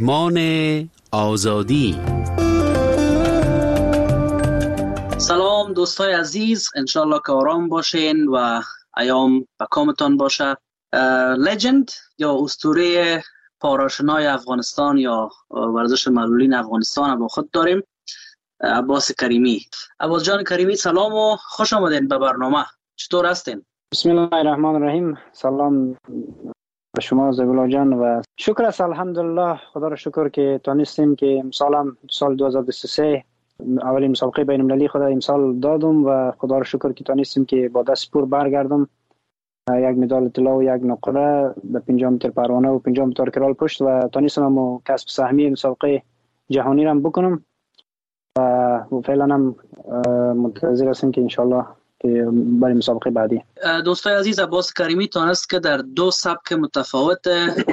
مهمان آزادی. سلام دوستای عزیز، انشالله که آرام باشین و ایام به کامتان باشه. لجند یا اسطوره پاراشنای افغانستان یا ورزش معلولین افغانستان با خود داریم، عباس کریمی. عباس جان کریمی، سلام و خوش آمدین به برنامه. چطور هستین؟ بسم الله الرحمن الرحیم. سلام به شما زبیلا جان و شکر است، الحمدلله. خدا را شکر که تانستیم که سال 2023 اولین مسابقه بین المللی خود امسال دادم و خدا را شکر که تانستیم که با دست پر برگردم. یک مدال طلا و یک نقره به 5 متر پروانه و 5 متر کرال پشت و تانستم هم کسب سهمیه مسابقه جهانی را بکنم و فعلا هم منتظر هستیم که انشالله که برای مسابقه بعدی. دوستای عزیز، عباس کریمی تانست که در 2 سبک متفاوت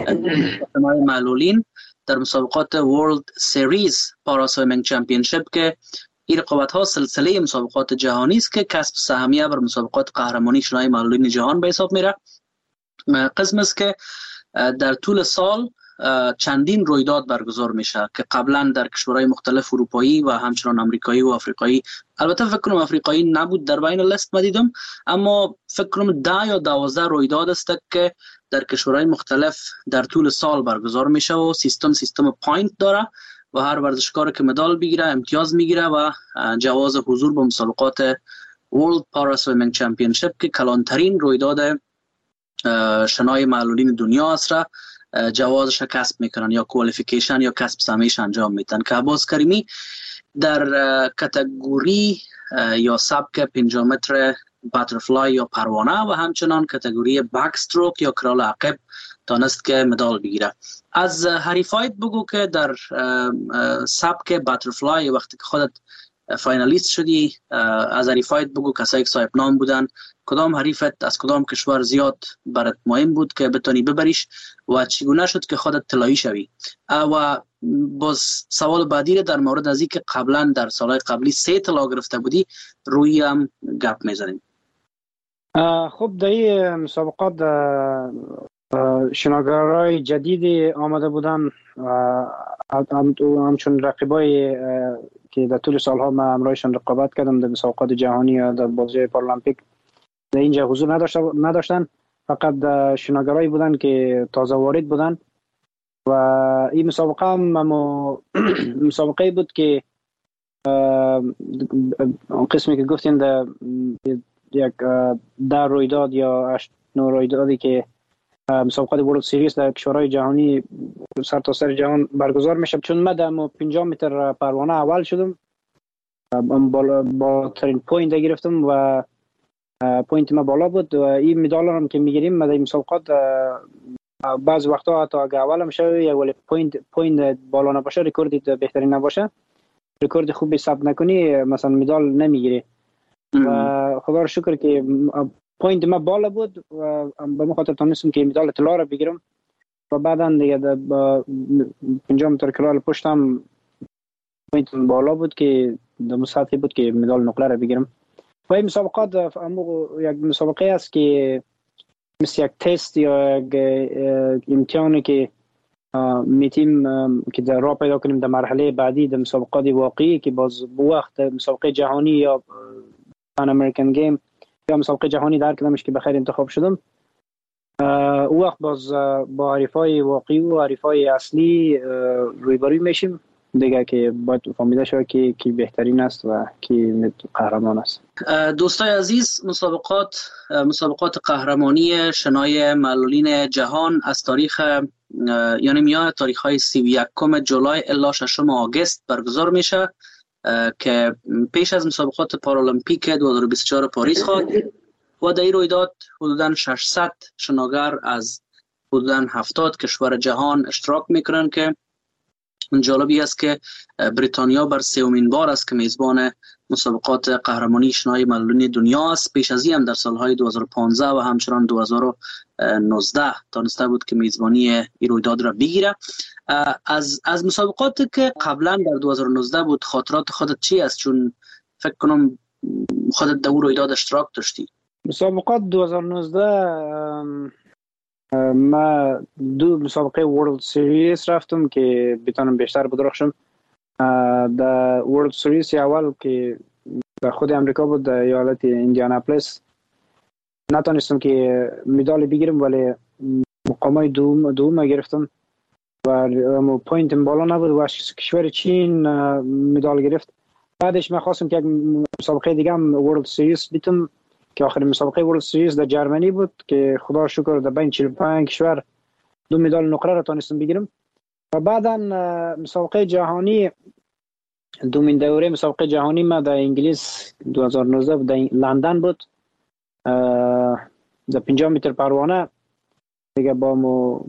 معلولین در مسابقات ورلد سریز پارا سویمینگ چمپیونشیپ که این رقابت ها سلسله مسابقات جهانی است که کسب سهمیه بر مسابقات قهرمانی شنای معلولین جهان به حساب میره. قسم است که در طول سال چندین رویداد برگزار میشه که قبلا در کشورهای مختلف اروپایی و همچنان امریکایی و افریقایی، البته فکر کنم افریقایی نبود در بین لیست مدیدم، اما فکر کنم 10 یا 12 رویداد است که در کشورهای مختلف در طول سال برگزار میشه و سیستم پوینت داره و هر ورزشکار که مدال بگیره امتیاز میگیره و جواز حضور به مسابقات World Para Swimming Championship که کلانترین رویداد شنای معلولین دنیا است را جوازش کسب میکنن یا کوالیفیکیشن یا کسب سهمیش انجام میدن. که عباس کریمی در کاتگوری یا سبک 5 متر باترفلای یا پروانه و همچنان کاتگوری بک استروک یا کرال عقب تانست که مدال بگیره. از حریفایت بگو که در سبک باترفلای وقتی که خودت فاینالیست شدی، از حریفایت بگو کسایی که صاحب نام بودن، کدام حریفت از کدام کشور زیاد برات مهم بود که بتونی ببریش و چگونه شد که خودت طلایی شوی؟ و باز سوال بعدی در مورد از اینکه قبلا در سالهای قبلی 3 طلا گرفته بودی روی هم گپ میزنیم. خب در این مسابقات شناگرای جدید آمده بودن همچون رقیبای که در طول سالها من همراهشان رقابت کردم در مسابقات جهانی یا در بازی پارالمپیک در اینجا حضور نداشتن، فقط شناگرایی بودن که تازه وارد بودن و این مسابقه هم مسابقه بود که قسمی که گفتین در یک 10 رویداد یا 8-9 رویدادی که مسابقات ورلد سریز در کشورهای جهانی سرتاسر جهان برگزار میشه. چون من در 5 متر پروانه اول شدم، بالاترین پوینت گرفتم و پوینت ما بالا بود و این مدال هم که میگیریم در مسابقات بعض وقتا حتی اگه اول هم شوی یا ولی پوینت بالا نباشه، رکورد بهترین نباشه، رکورد خوبی ثبت نکنی، مثلا مدال نمیگیری. و خدا رو شکر که پوینت ما بالا بود و به مخاطر تونستم که مدال طلا رو بگیرم و بعدا دیگه با 5 متر کرال پشتم پوینت بالا بود که در مساحتی بود که مدال نقره رو بگیرم. و این مسابقات یک مسابقه است که مثل یک تست یا یک امتحانی که میتیم که در راه پیدا کنیم در مرحله بعدی در مسابقات واقعی که باز وقت مسابقه جهانی یا پان امریکن گیم یا مسابقه جهانی در کدامش که بخیر انتخاب شدم، او وقت باز با حریفای واقعی و حریفای اصلی رویبروی میشیم دیگه که باید فهمیده شود که کی بهترین است و کی قهرمان است. دوستای عزیز، مسابقات قهرمانی شنای معلولین جهان از تاریخ یعنی میان تاریخ های 31 جولای الی 6 آگوست برگزار میشه که پیش از مسابقات پارالمپیک 2024 پاریس خواد و در این رویداد حدوداً 600 شناگر از حدوداً 70 کشور جهان اشتراک میکنن که جالبی است که بریتانیا بر 3مین بار است که میزبان مسابقات قهرمانی شنای معلولین دنیا است. پیش از این هم در سالهای 2015 و همچنان 2019 تانسته بود که میزبانی این رویداد را بگیره. از مسابقاتی که قبلا در 2019 بود خاطرات خودت چی است؟ چون فکر کنم خودت در اون رویداد اشتراک داشتی. مسابقات 2019 ما 2 مسابقه ورلد سریز رفتم که بتونم بیشتر بدرخشم. در ورلد سریز اول که در خود امریکا بود، در ایالت ایندیاناپولیس، نتونستم که مدال بگیرم، ولی مقامای دوم گرفتم و پوینت بالا نبود و کشور چین مدال گرفت. بعدش من خواستم که یک مسابقه دیگه هم ورلد سریز بیتم که آخرین مسابقه ورلد سریز در جرمنی بود که خدا شکر در بین 45 کشور 2 مدال نقره را تونستم بگیرم. و بعدا مسابقه جهانی، دومین دوره مسابقه جهانی ما در انگلیس 2019 در لندن بود. در 50 متر پروانه دیگه با مو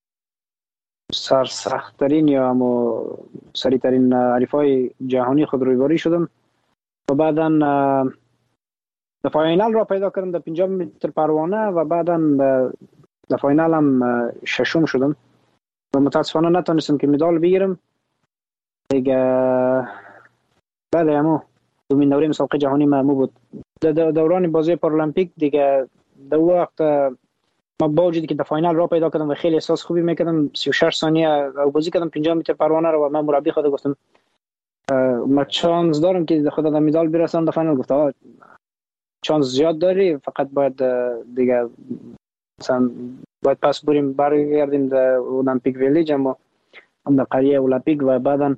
سرسخت‌ترین یا مو سریع‌ترین حریفای جهانی خود رویباری شدم و بعدا در فاینال را پیدا کردم در 50 متر پروانه و بعدا در فاینال هم ششم شدم و متاسفانه نتونستم که مدال بگیرم دیگه. بعد همو دومین دوره مسابقه جهانی ما بود. دوران بازی پارالمپیک دیگه در وقت ما با وجودی که در فاینال را پیدا کردم و خیلی احساس خوبی میکردم، 36 ثانیه بازی کردم 50 متر پروانه رو و من مربی خود گفتم ما چانس دارم که خود در مدال برسم. در فاینال گفت چانس زیاد داری، فقط باید دیگه مثلا باید پس برگردیم در المپیک ویلیج، اما در قریه المپیک و بعدا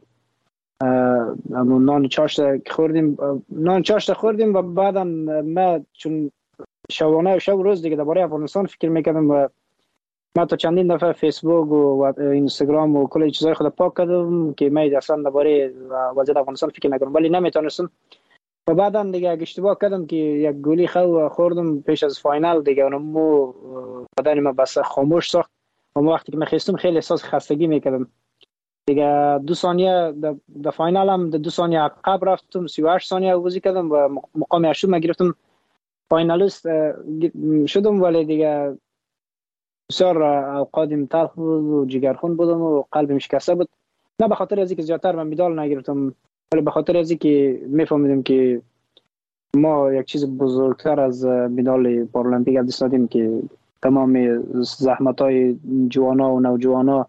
نان چاشت خوردیم و بعدا ما چون شب روز دیگه درباره افغانستان فکر میکردم و ما تا چندین دفعه فیسبوک و اینستاگرام و کلی چیزای خود پاک کردم که من اصلا درباره وضعیت افغانستان فکر نکنم، ولی نمیتونستم. و بعدا دیگه اشتباه کردم که یک گولی خوردم پیش از فاینال دیگه، اونمو بدن ما بس خاموش ساخت و وقتی که من خستم خیلی احساس خستگی میکردم دیگه. 2 ثانیه در فاینال هم 2 ثانیه عقب رفتم، 38 ثانیه بازی کردم و مقام هشتم ما گرفتم، فاینالیست شدم. ولی دیگه بسیار اوقاتم تلخ بود و جگرخون بودم و قلبم شکسته بود، نه به خاطر از اینکه زیادتر من مدال نگرفتم، ولی به خاطر از اینکه میفهمیدم که ما یک چیز بزرگتر از مدال پارالمپیک از دست دادیم که تمام زحمت‌های جوانا و نوجوانا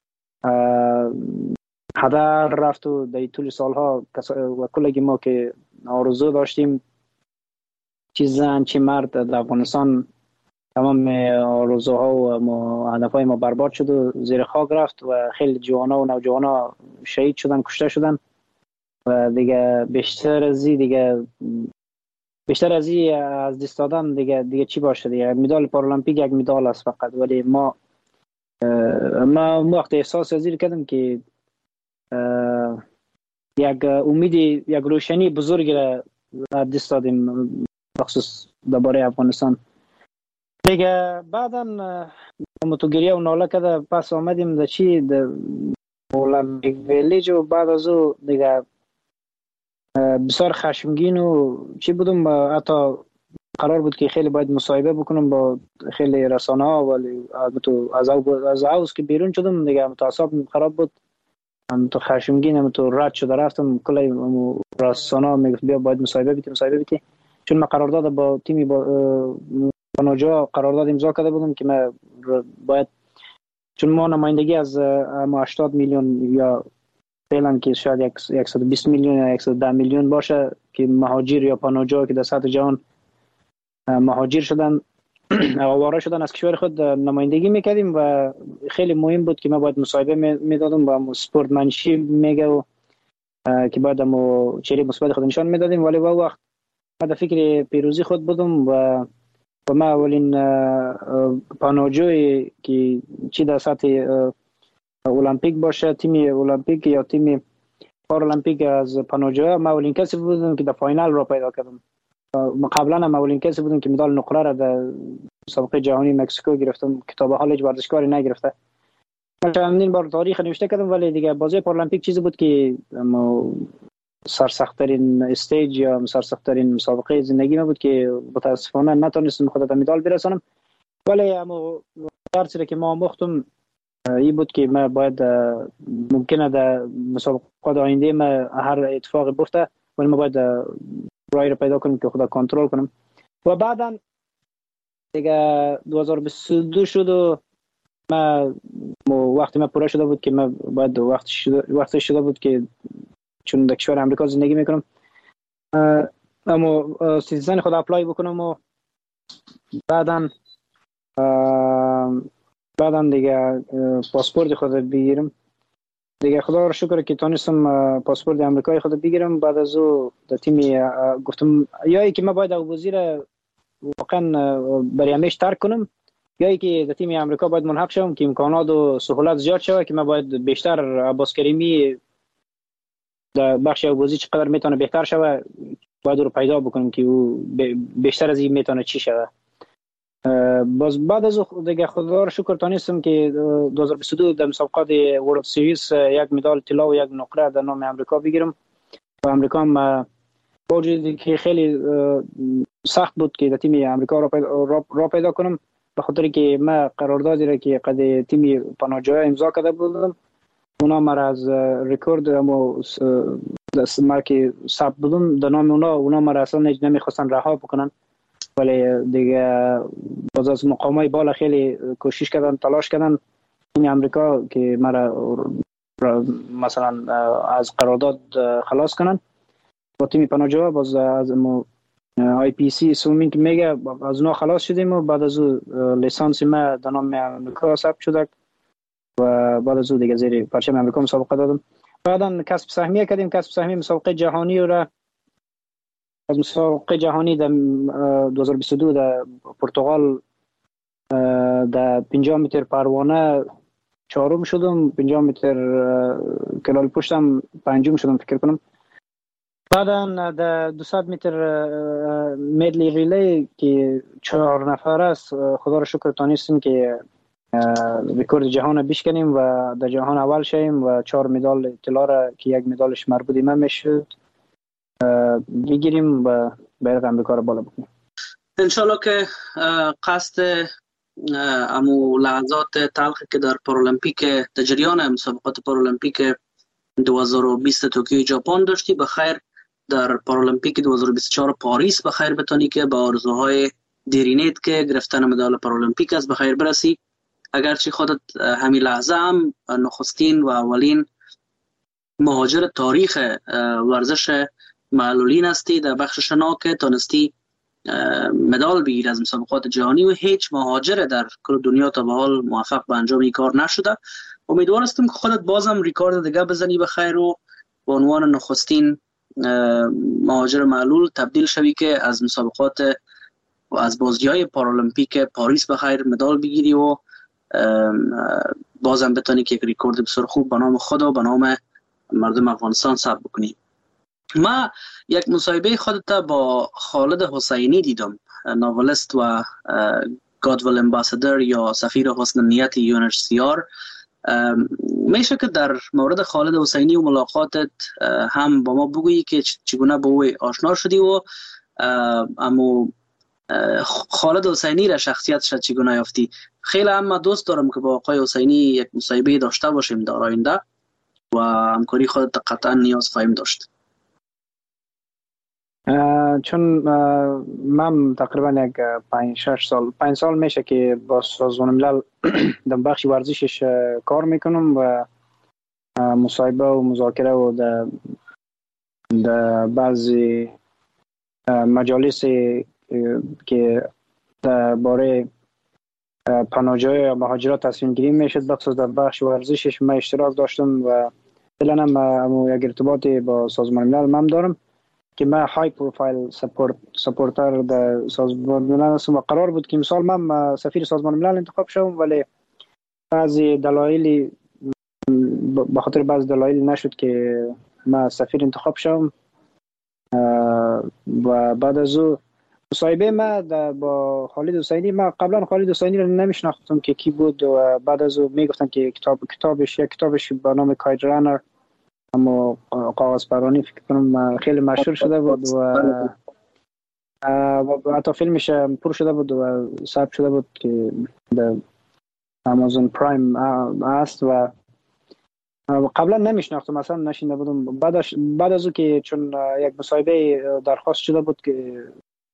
هدر رفت و در طول سالها و کلگی ما که آرزو داشتیم، چه زن چه مرد در افغانستان، تمام آرزوها و هدفهای ما برباد شد و زیر خاک رفت و خیلی جوانا و نوجوانا شهید شدن، کشته شدن و دیگه بیشتر از این از دست دادن دیگه چی باشه دیگه. مدال پارالمپیک یک مدال است فقط، ولی ما وقت احساس از این کردم که یک امید، یک روشنی بزرگی را دست دادیم بخصوص درباره افغانستان دیگه. بعدا متوگریه و ناله کرده پس آمدیم در چی در المپیک ویلیج و بعد از او دیگه بسیار خشمگین و چی بودم. حتی قرار بود که خیلی باید مصاحبه بکنم با خیلی رسانه ها، ولی از اوز که بیرون شدم دیگه متعصب خراب بود، تو خشمگین تو رد شده رفتم. کلی رسانه ها میگفت بیا باید مصاحبه بیتی چون من قرارداد با تیمی پانوجا قرارداد امضا کرده بودم که من باید، چون ما نمایندگی از 80 میلیون یا فعلا که شاید 120 میلیون یا 110 میلیون باشه که مهاجر یا پانوجا که در سطح جهان مهاجر شدن آواره شدن از کشور خود نمایندگی میکردیم و خیلی مهم بود که ما باید مصاحبه میدادیم و سپورتمنشیپ میگه و که باید ما چهره مثبت خود نشان میدادیم. ولی با وقت ما در فکر پیروزی خود بودم و ما اولین پانوجوی که چی در سطح المپیک باشه، تیم المپیک یا تیم پارالمپیک از پانوجا، ما اولین کسی بودم که در فاینال را پیدا کردم. قبلا هم اولین کسی بودم که مدال نقره را در مسابقه جهانی مکزیکو گرفتم که تا به حال هیچ ورزشکاری نگرفته. من چندین بار تاریخ نوشته کردم، ولی دیگه بازی پارالمپیک چیزی بود که سرسخت‌ترین استیج یا سرسخت‌ترین مسابقه زندگی ما بود که متاسفانه نتونستم خود در مدال برسانم. ولی اما درسی که ما آموختم این بود که ما باید ممکنه در مسابقات آینده ما هر اتفاقی بیفته، ولی ما باید راهی رو پیدا کنیم که خدا کنترل کنیم. و بعدا دیگه 2022 شد و ما وقتی ما پوره شده بود که ما باید وقتی شده بود که چون در کشور امریکا زندگی میکنم اما سیتیزن خود اپلای بکنم و بعدن دیگه پاسپورت خود بگیرم. دیگه خدا رو شکر که تونستم پاسپورت امریکایی خود بگیرم. بعد از او در تیم گفتم یا ای که ما باید وزیر واقعا برای همیشه ترک کنم یا ای که در تیم امریکا باید ملحق شوم که امکانات و سهولت زیاد شود که ما باید بیشتر عباس کریمی در بخش آموزشی چقدر میتونه بهتر شود باید رو پیدا بکنیم که او بیشتر از این میتونه چی شود. باز بعد از دیگه خدا رو شکر تونستم که 2022 در مسابقات ورلد سریز یک مدال طلا و یک نقره در نام امریکا بگیرم. و امریکا هم باوجود که خیلی سخت بود که در تیم امریکا را پیدا کنم به خاطر که ما قراردادی را که قد تیم پناهجویان امضا کرده بودم اونا مرا از رکورد اما که ثبت بودم در نام اونا مرا اصلا نمیخواستن رها بکنن، ولی دیگه باز از مقامای بالا خیلی کوشش کردن تلاش کردن این امریکا که مرا مثلا از قرارداد خلاص کنن با تیم پناهجویان. باز از آی پی سی سومینگ میگه از اونا خلاص شدیم و بعد از او لیسانس ما در نام امریکا ثبت شده و بعد از او دیگه زیر پرچم امریکا مسابقه دادم. بعدا کسب سهمیه کردیم. کسب سهمیه مسابقه جهانی را از مسابقه جهانی در 2022 در پرتغال در 50 متر پروانه چهارم شدم، 50 متر کلال پشتم پنجم شدم فکر کنم. بعدا در 200 متر میدلی ریلی که 4 نفر است خدا را شکر تونستیم که رکورد جهان بشکنیم و در جهان اول شیم و 4 مدال طلا را که یک مدالش مربوط من میشد بگیریم و بیرق امریکا را بالا بکنیم. انشالله که قصد امو لحظات تلخی که در پارالمپیک در جریان مسابقات پارالمپیک 2020 توکیو ژاپن داشتی بخیر در پارالمپیک 2024 پاریس بخیر بتونی که با آرزوهای دیرینت که گرفتن مدال پارالمپیک است بخیر برسی. اگرچه خودت همین لحظه هم نخستین و اولین مهاجر تاریخ ورزش معلولین هستی در بخش شنا که تونستی مدال بگیر از مسابقات جهانی و هیچ مهاجر در کل دنیا تا به حال موفق به انجام این کار نشده. امیدوار هستم که خودت بازم ریکارد دیگه بزنی بخیر و به عنوان نخستین مهاجر معلول تبدیل شوی که از مسابقات و از بازی‌های پارالمپیک پاریس بخیر مدال بگیری و بازم بتونی که یک ریکورد بسیار خوب به نام خود و به نام مردم افغانستان ثبت بکنی. ما یک مصاحبه خودت با خالد حسینی دیدم، ناولست و گادول امباسادر یا سفیر حسن نیت UNHCR. میشه که در مورد خالد حسینی و ملاقاتت هم با ما بگویی که چگونه با او آشنا شدی و اما خالد حسینی را شخصیتش چگونه یافتی؟ خیلی هم دوست دارم که با آقای حسینی یک مصاحبه داشته باشیم در آینده و همکاری خودت قطعا نیاز خواهیم داشت. چون من تقریبا یک 5 سال میشه که با سازمان ملل در بخش ورزشش کار میکنم و مصاحبه و مذاکره و در بعضی مجالس که درباره پناهجویان و مهاجرت تصمیم گیری میشد بخصوص در بخش ورزشش من اشتراک داشتم و فعلا هم یک ارتباط با سازمان ملل من دارم که من های پروفایل سپورتر در سازمان ملل هستم و قرار بود که مثال من سفیر سازمان ملل انتخاب شوم، ولی بعضی دلایلی به خاطر بعضی دلایلی نشد که من سفیر انتخاب شوم. و بعد از او مصاحبه ما با خالد حسینی، من قبلا خالد حسینی رو نمیشناختم که کی بود و بعد از او میگفتن که کتابش به نام کاید رانر اما کاغذ پرانی فکر کنم خیلی مشهور شده بود و حتی فیلمش پر شده بود و ثبت شده بود که در آمازون پرایم است و قبلا نمیشناختم اصلا نشینده بودم. بعد از او که چون یک مصاحبه درخواست شده بود که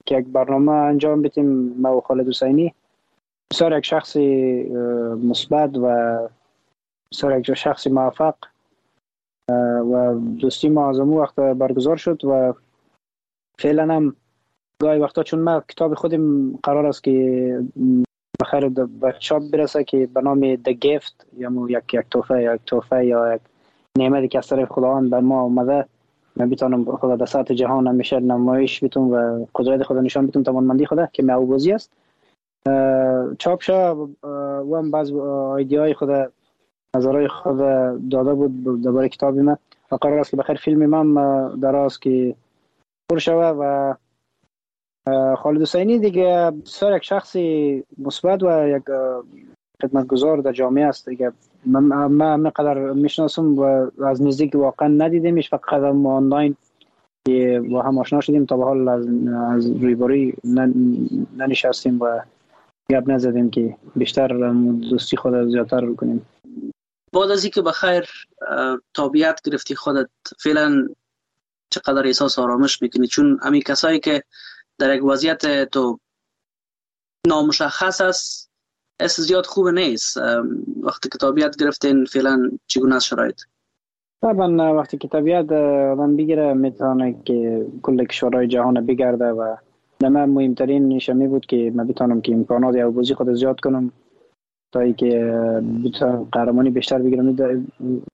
که یک برنامه انجام بدیم ما و خالد حسینی. بسیار یک شخص مثبت و بسیار یک شخص موفق و دوستی ما از اون وقت برگزار شد و فعلا هم گاهی وقتا چون ما کتاب خودم قرار است که بخیر به چاپ برسه که به نام The Gift یا یک تحفه یا یک نعمتی که از طرف خداوند به ما آمده، من بتونم خدا در سطح جهان همیشه نمایش بدم و قدرت خدا نشان بدم، توانمندی خدا که معوضی است. چاپ شد و هم بعض ایده خدا نظرهای خود داده بود درباره کتاب من و قرار است که بخیر فیلم من دراز که پر شود و خالد حسینی دیگه بسیار یک شخص مثبت و یک خدمتگزار در جامعه است دیگه. من قدر میشناسم و از نزدیک واقعا ندیدمش، فقط آنلاین که با هم آشنا شدیم، تا به حال از رویباری ننشستیم و گپ نزدیم که بیشتر دوستی خود زیادتر کنیم. بعد از اینکه بخیر تابعیت گرفتی خودت، فعلا چقدر احساس آرامش میکنی؟ چون همین کسایی که در یک وضعیت تو نامشخص است احساس زیاد خوب نیست. وقتی که تابعیت گرفتین فعلا چگونه است شرایط؟ طبعا وقتی که تابعیت آدم بگیره میتونه که کل کشورهای جهان بگرده و من مهمترین نشمی بود که من بتونم که امکانات یا بازی خود زیاد کنم تا اینکه بتونم قهرمانی بیشتر بگیرم.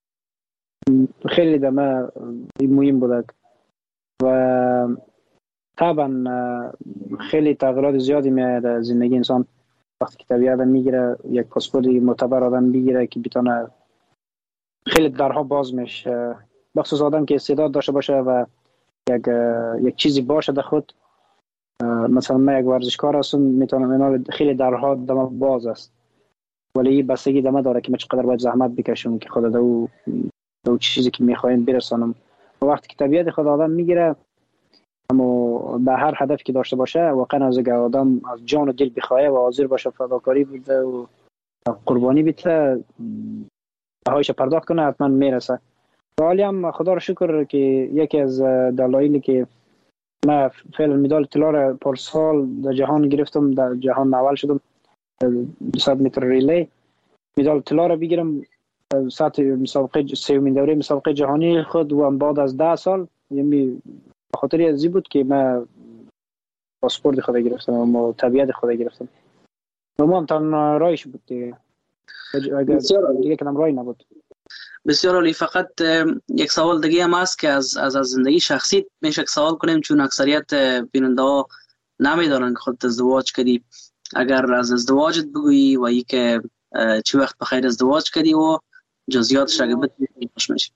خیلی دمه مهم بود و طبعا خیلی تغییرات زیادی میاد در زندگی انسان وقتی که تابعیت میگیره، یک پاسپورت معتبر آدم بگیره که بتونه خیلی درها باز میشه، بخصوص آدم که استعداد داشته باشه و یک چیزی باشه در خود. مثلا من یک ورزشکار هستم، میتونم خیلی درها دم باز است، ولی این بستگی دم داره که من چقدر باید زحمت بکشم که خدا دو چیزی که میخوایم برسانم. و وقتی که طبیعت خود آدم میگیره اما به هر هدف که داشته باشه واقعا از آدم از جان و دل بخواه و حاضر باشه فداکاری بده و قربانی بده بهایش پرداخت کنه، حتما میرسه. حالی هم خدا رو شکر که یکی از دلایلی که من فعلا مدال طلا را پارسال در جهان گرفتم، در جهان اول شدم 200 متر ریلی، مدال طلا را بگیرم سطح مسابقه سومین دوره مسابقه جهانی خود و بعد از 10 سال، یعنی به خاطر ازی بود که من پاسپورت خود گرفتم و طبیعت خود گرفتم و ما هم تن رایش بود دیگه، اگر دیگه کنم رای نبود. بسیار عالی. فقط یک سوال دیگه هم هست که از زندگی شخصی میشه سوال کنیم، چون اکثریت بیننده ها نمیدانن که خودت ازدواج کردی. اگر از ازدواجت بگویی و ای که چی وقت بخیر ازدواج کردی و جزئیاتش اگه بتونی خوش میشه.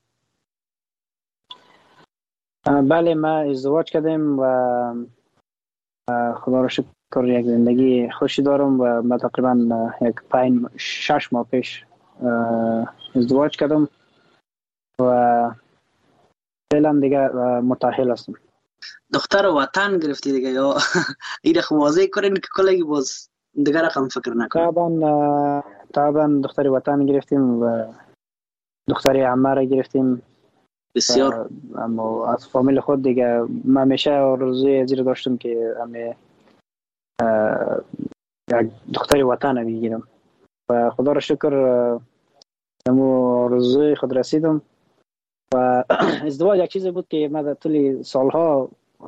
بله من ازدواج کردم و خدا رو شکر یک زندگی خوشی دارم و من تقریبا 6 ماه پیش ازدواج کردم و فعلا دیگه متأهل هستم. دختر وطن گرفتی دیگه یا این خو واضح کنین که کلگی باز دیگه رقم فکر نکنم؟ طبعا دختر وطن گرفتیم و دختر عمه را گرفتیم. بسیار. اما از فامیل خود دیگه من همیشه آرزوی زیر داشتم که یک دختر وطن بگیرم و خدا را شکر امو آرزوی خود رسیدم. و ازدواج یک چیزی بود که من در طول سالها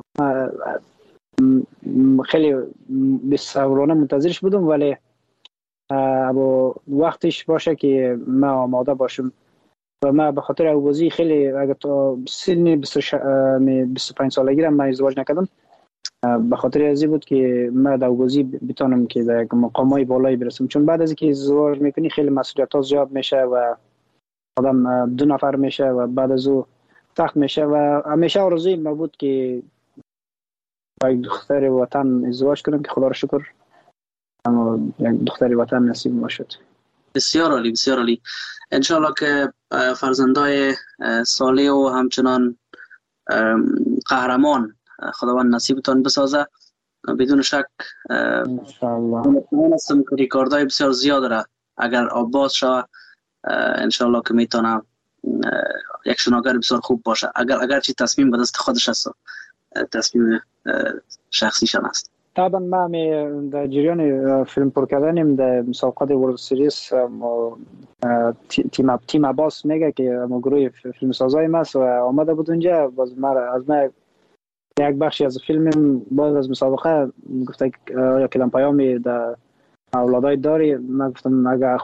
خیلی بسورانه منتظرش بودم، ولی ابا وقتش باشه که من آماده باشم و من به خاطر اوازی خیلی اگر تا سن 25 سالگی را من ازدواج نکردم، به خاطر ازی بود که من در اوازی بتونم که در مقامای بالایی برسم، چون بعد از اینکه ازدواج میکنی خیلی مسئولیت‌ها زیاد میشه و آدم 2 نفر میشه و بعد از او سخت میشه و همیشه آرزوی من بود که با یک دختر وطن ازدواج کنم که خدا رو شکر اما یک دختر وطن نصیب ما شد. بسیار عالی، بسیار عالی. انشالله که فرزندای صالح و همچنان قهرمان خداوند نصیبتان بسازه. بدون شک انشالله من هستم که ریکاردهای بسیار زیاد را اگر آباد شود انشالله که میتونه یک شناگر بسیار خوب باشه، اگر چی تصمیم به دست خودش هست. تصمیم شخصیشان است. طبعا ما در جریان فیلم پر کردنیم در مسابقات ورلد سریز تیم عباس میگه که گروه فیلم سازای ماست و آمده بود اونجا. باز از ما یک بخشی از فیلم باز از مسابقه گفته یا کلام پیامی در اولادای داری. من گفتم اگر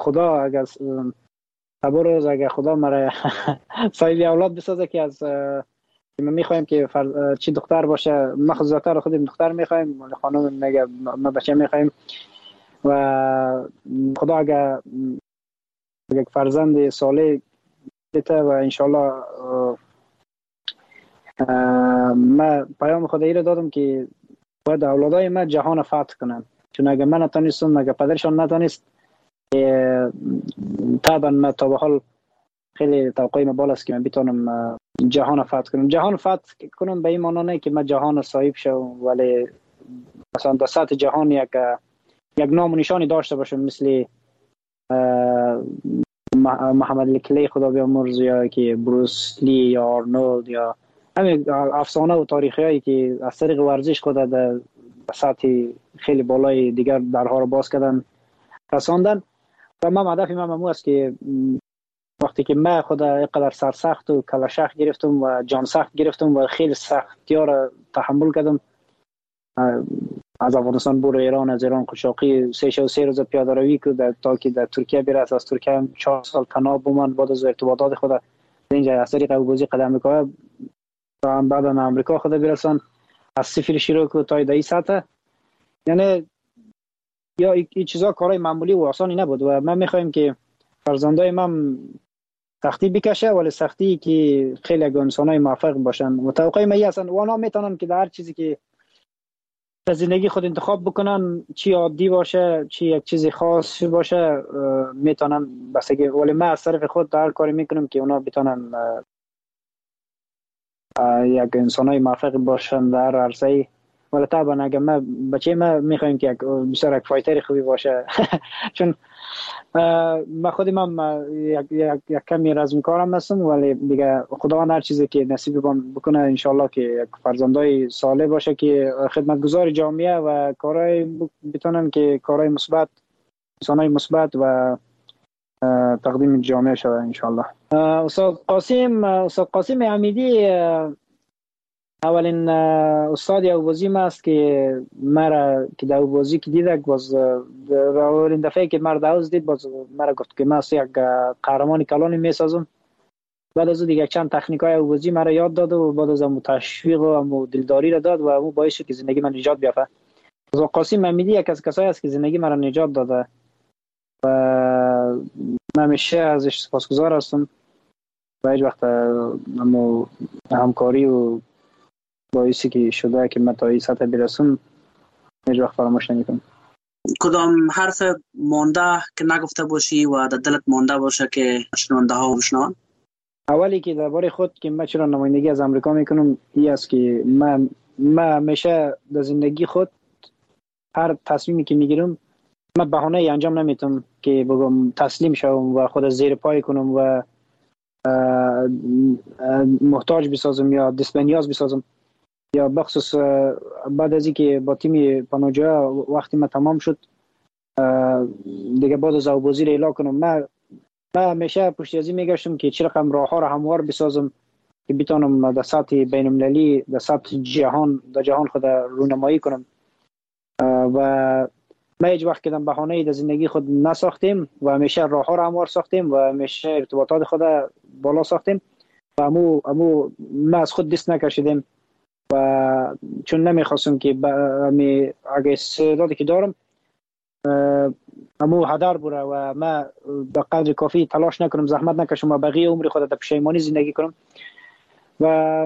خدا مرا صاحب اولاد بسازه که از ما میخوایم که چی دختر باشه، ما خودمون خودم دختر میخوایم، ولی خانم میگه ما بچه میخوایم و خدا اگر یک فرزند صالح بده و انشالله ما پیام خدایی رو دادم که باید اولادای ما جهان فتح کنن، چون اگر من نتونستم، اگر پدرشان نتونست، طبعا ما تا به حال خیلی توقعی ما بالاست که من بتونم جهان فتح کنم. جهان فتح کنم به این معنی نه که من جهان صاحب شوم، ولی مثلا در سطح جهان یک نام و نشانی داشته باشم، مثل محمد علی کلی خدا بیامرز، یا که بروس لی یا آرنولد، یا همین افسانه و تاریخی هایی که از طریق ورزش خود در سطح خیلی بالای دیگر درها رو باز کردن رساندن. و من هدف من است که وقتی که من خود اینقدر سرسخت و کلاشخت گرفتم و جان سخت گرفتم و خیلی سختی ها را تحمل کردم، از افغانستان بور ایران، از ایران قشاقی 3 روز پیاده روی کرد تا که در ترکیه برسه، از ترکیه هم 4 سال تنها بماند. بعد از ارتباطات خود اینجا از طریق ابوذی قدم می‌کنه و بعد از امریکا خود برسان، از صفر شروع کرد تا این سطح. یعنی یا این چیزا کارهای معمولی و آسانی نبود و من می‌خوایم که فرزندای من سختی بکشه، ولی سختی که خیلی انسانای موفق باشن. متوقع من هستن و اونا میتونن که در هر چیزی که در زندگی خود انتخاب بکنن، چی عادی باشه چی یک چیز خاص باشه، میتونن بسگی. ولی من از طرف خود در هر کاری میکنم که اونا بتونن یک انسانای موفق باشن در عرصه. ولی طبعا اگر من بچه ما میخوایم که بسیار یک فایتر خوبی باشه چون من خودم هم یک کمی رزمکارم هستم، ولی دیگه خداوند هر چیزی که نصیب بکنه انشالله که یک فرزندای صالح باشه که خدمتگزار جامعه و کارهای بتونن که کارهای مثبت، انسانای مثبت و تقدیم جامعه شود انشالله. استاد قاسم حمیدی اولین استاد اوبازی ما است که مرا که در اوبازی که دیدک، باز اولین دفعه که مرا دعوت دید باز مرا گفت که من یک قهرمان کلانی میسازم. بعد از دیگه چند تکنیکای اوبازی مرا یاد داد و بعد از اون تشویق و دلداری را داد و اون باعث شد که زندگی من نجات بیافته. از قاسم حمیدی یک از کسایی است که زندگی مرا نجات داده و من همیشه ازش سپاسگزار هستم و هیچ وقت همکاری و باعثی که شده که من تا این سطح برسم هیچ وقت فراموش نمیکنم. کدام حرف مانده که نگفته باشی و در دلت مانده باشه که شنونده ها بشنون؟ اولی که درباره خود که من چرا نمایندگی از امریکا میکنم این است که من همیشه در زندگی خود هر تصمیمی که میگیرم من بهانه انجام نمیتم که بگم تسلیم شوم و خود زیر پای کنم و محتاج بسازم یا دست به نیاز بسازم. یا بخصوص بعد از اینکه با تیم پناهجویان وقتی ما تمام شد دیگه بعد از اوبازی را اعلام کنم، من همیشه پشت از این میگشتم که چه رقم راه ها را هموار بسازم که بتونم در سطح بین المللی، در سطح جهان خود رونمایی کنم و ما هیچ وقت کدام بهانه‌ای در زندگی خود نساختیم و همیشه راه ها را هموار ساختیم و همیشه ارتباطات خود بالا ساختیم و امو ما از خود دست نکشیدیم و چون نمیخواستم که اگه استعدادی که دارم امو هدر بره و ما به قدر کافی تلاش نکنم، زحمت نکشم و بقیه عمر خود در پشیمانی زندگی کنم. و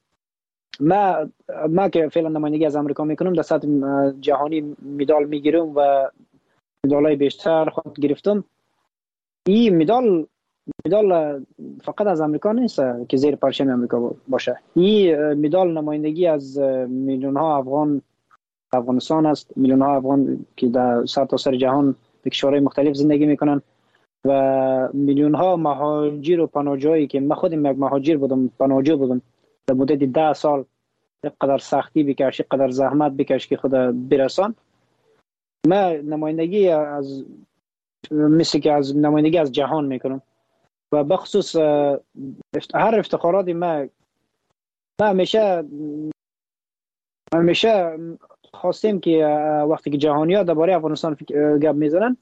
ما که فعلا نمایندگی از امریکا میکنم در سطح جهانی مدال میگیرم و مدالای بیشتر خود گرفتم. این مدال فقط از امریکا نیست که زیر پرچم امریکا باشه. این مدال نمایندگی از میلیون ها افغانستان است، میلیون ها افغان که در سرتاسر جهان در کشورهای مختلف زندگی میکنن و میلیون ها مهاجر و پناهجویی که من خودم یک مهاجر بودم، پناهجو بودم در مدت 10 سال قدر سختی بکش، قدر زحمت بکش که خود برسان. ما نمایندگی از مثل که از نمایندگی از جهان میکنم و بخصوص هر افتخاراتی ما همیشه خواستیم که وقتی که جهانی‌ها درباره افغانستان گپ میزنن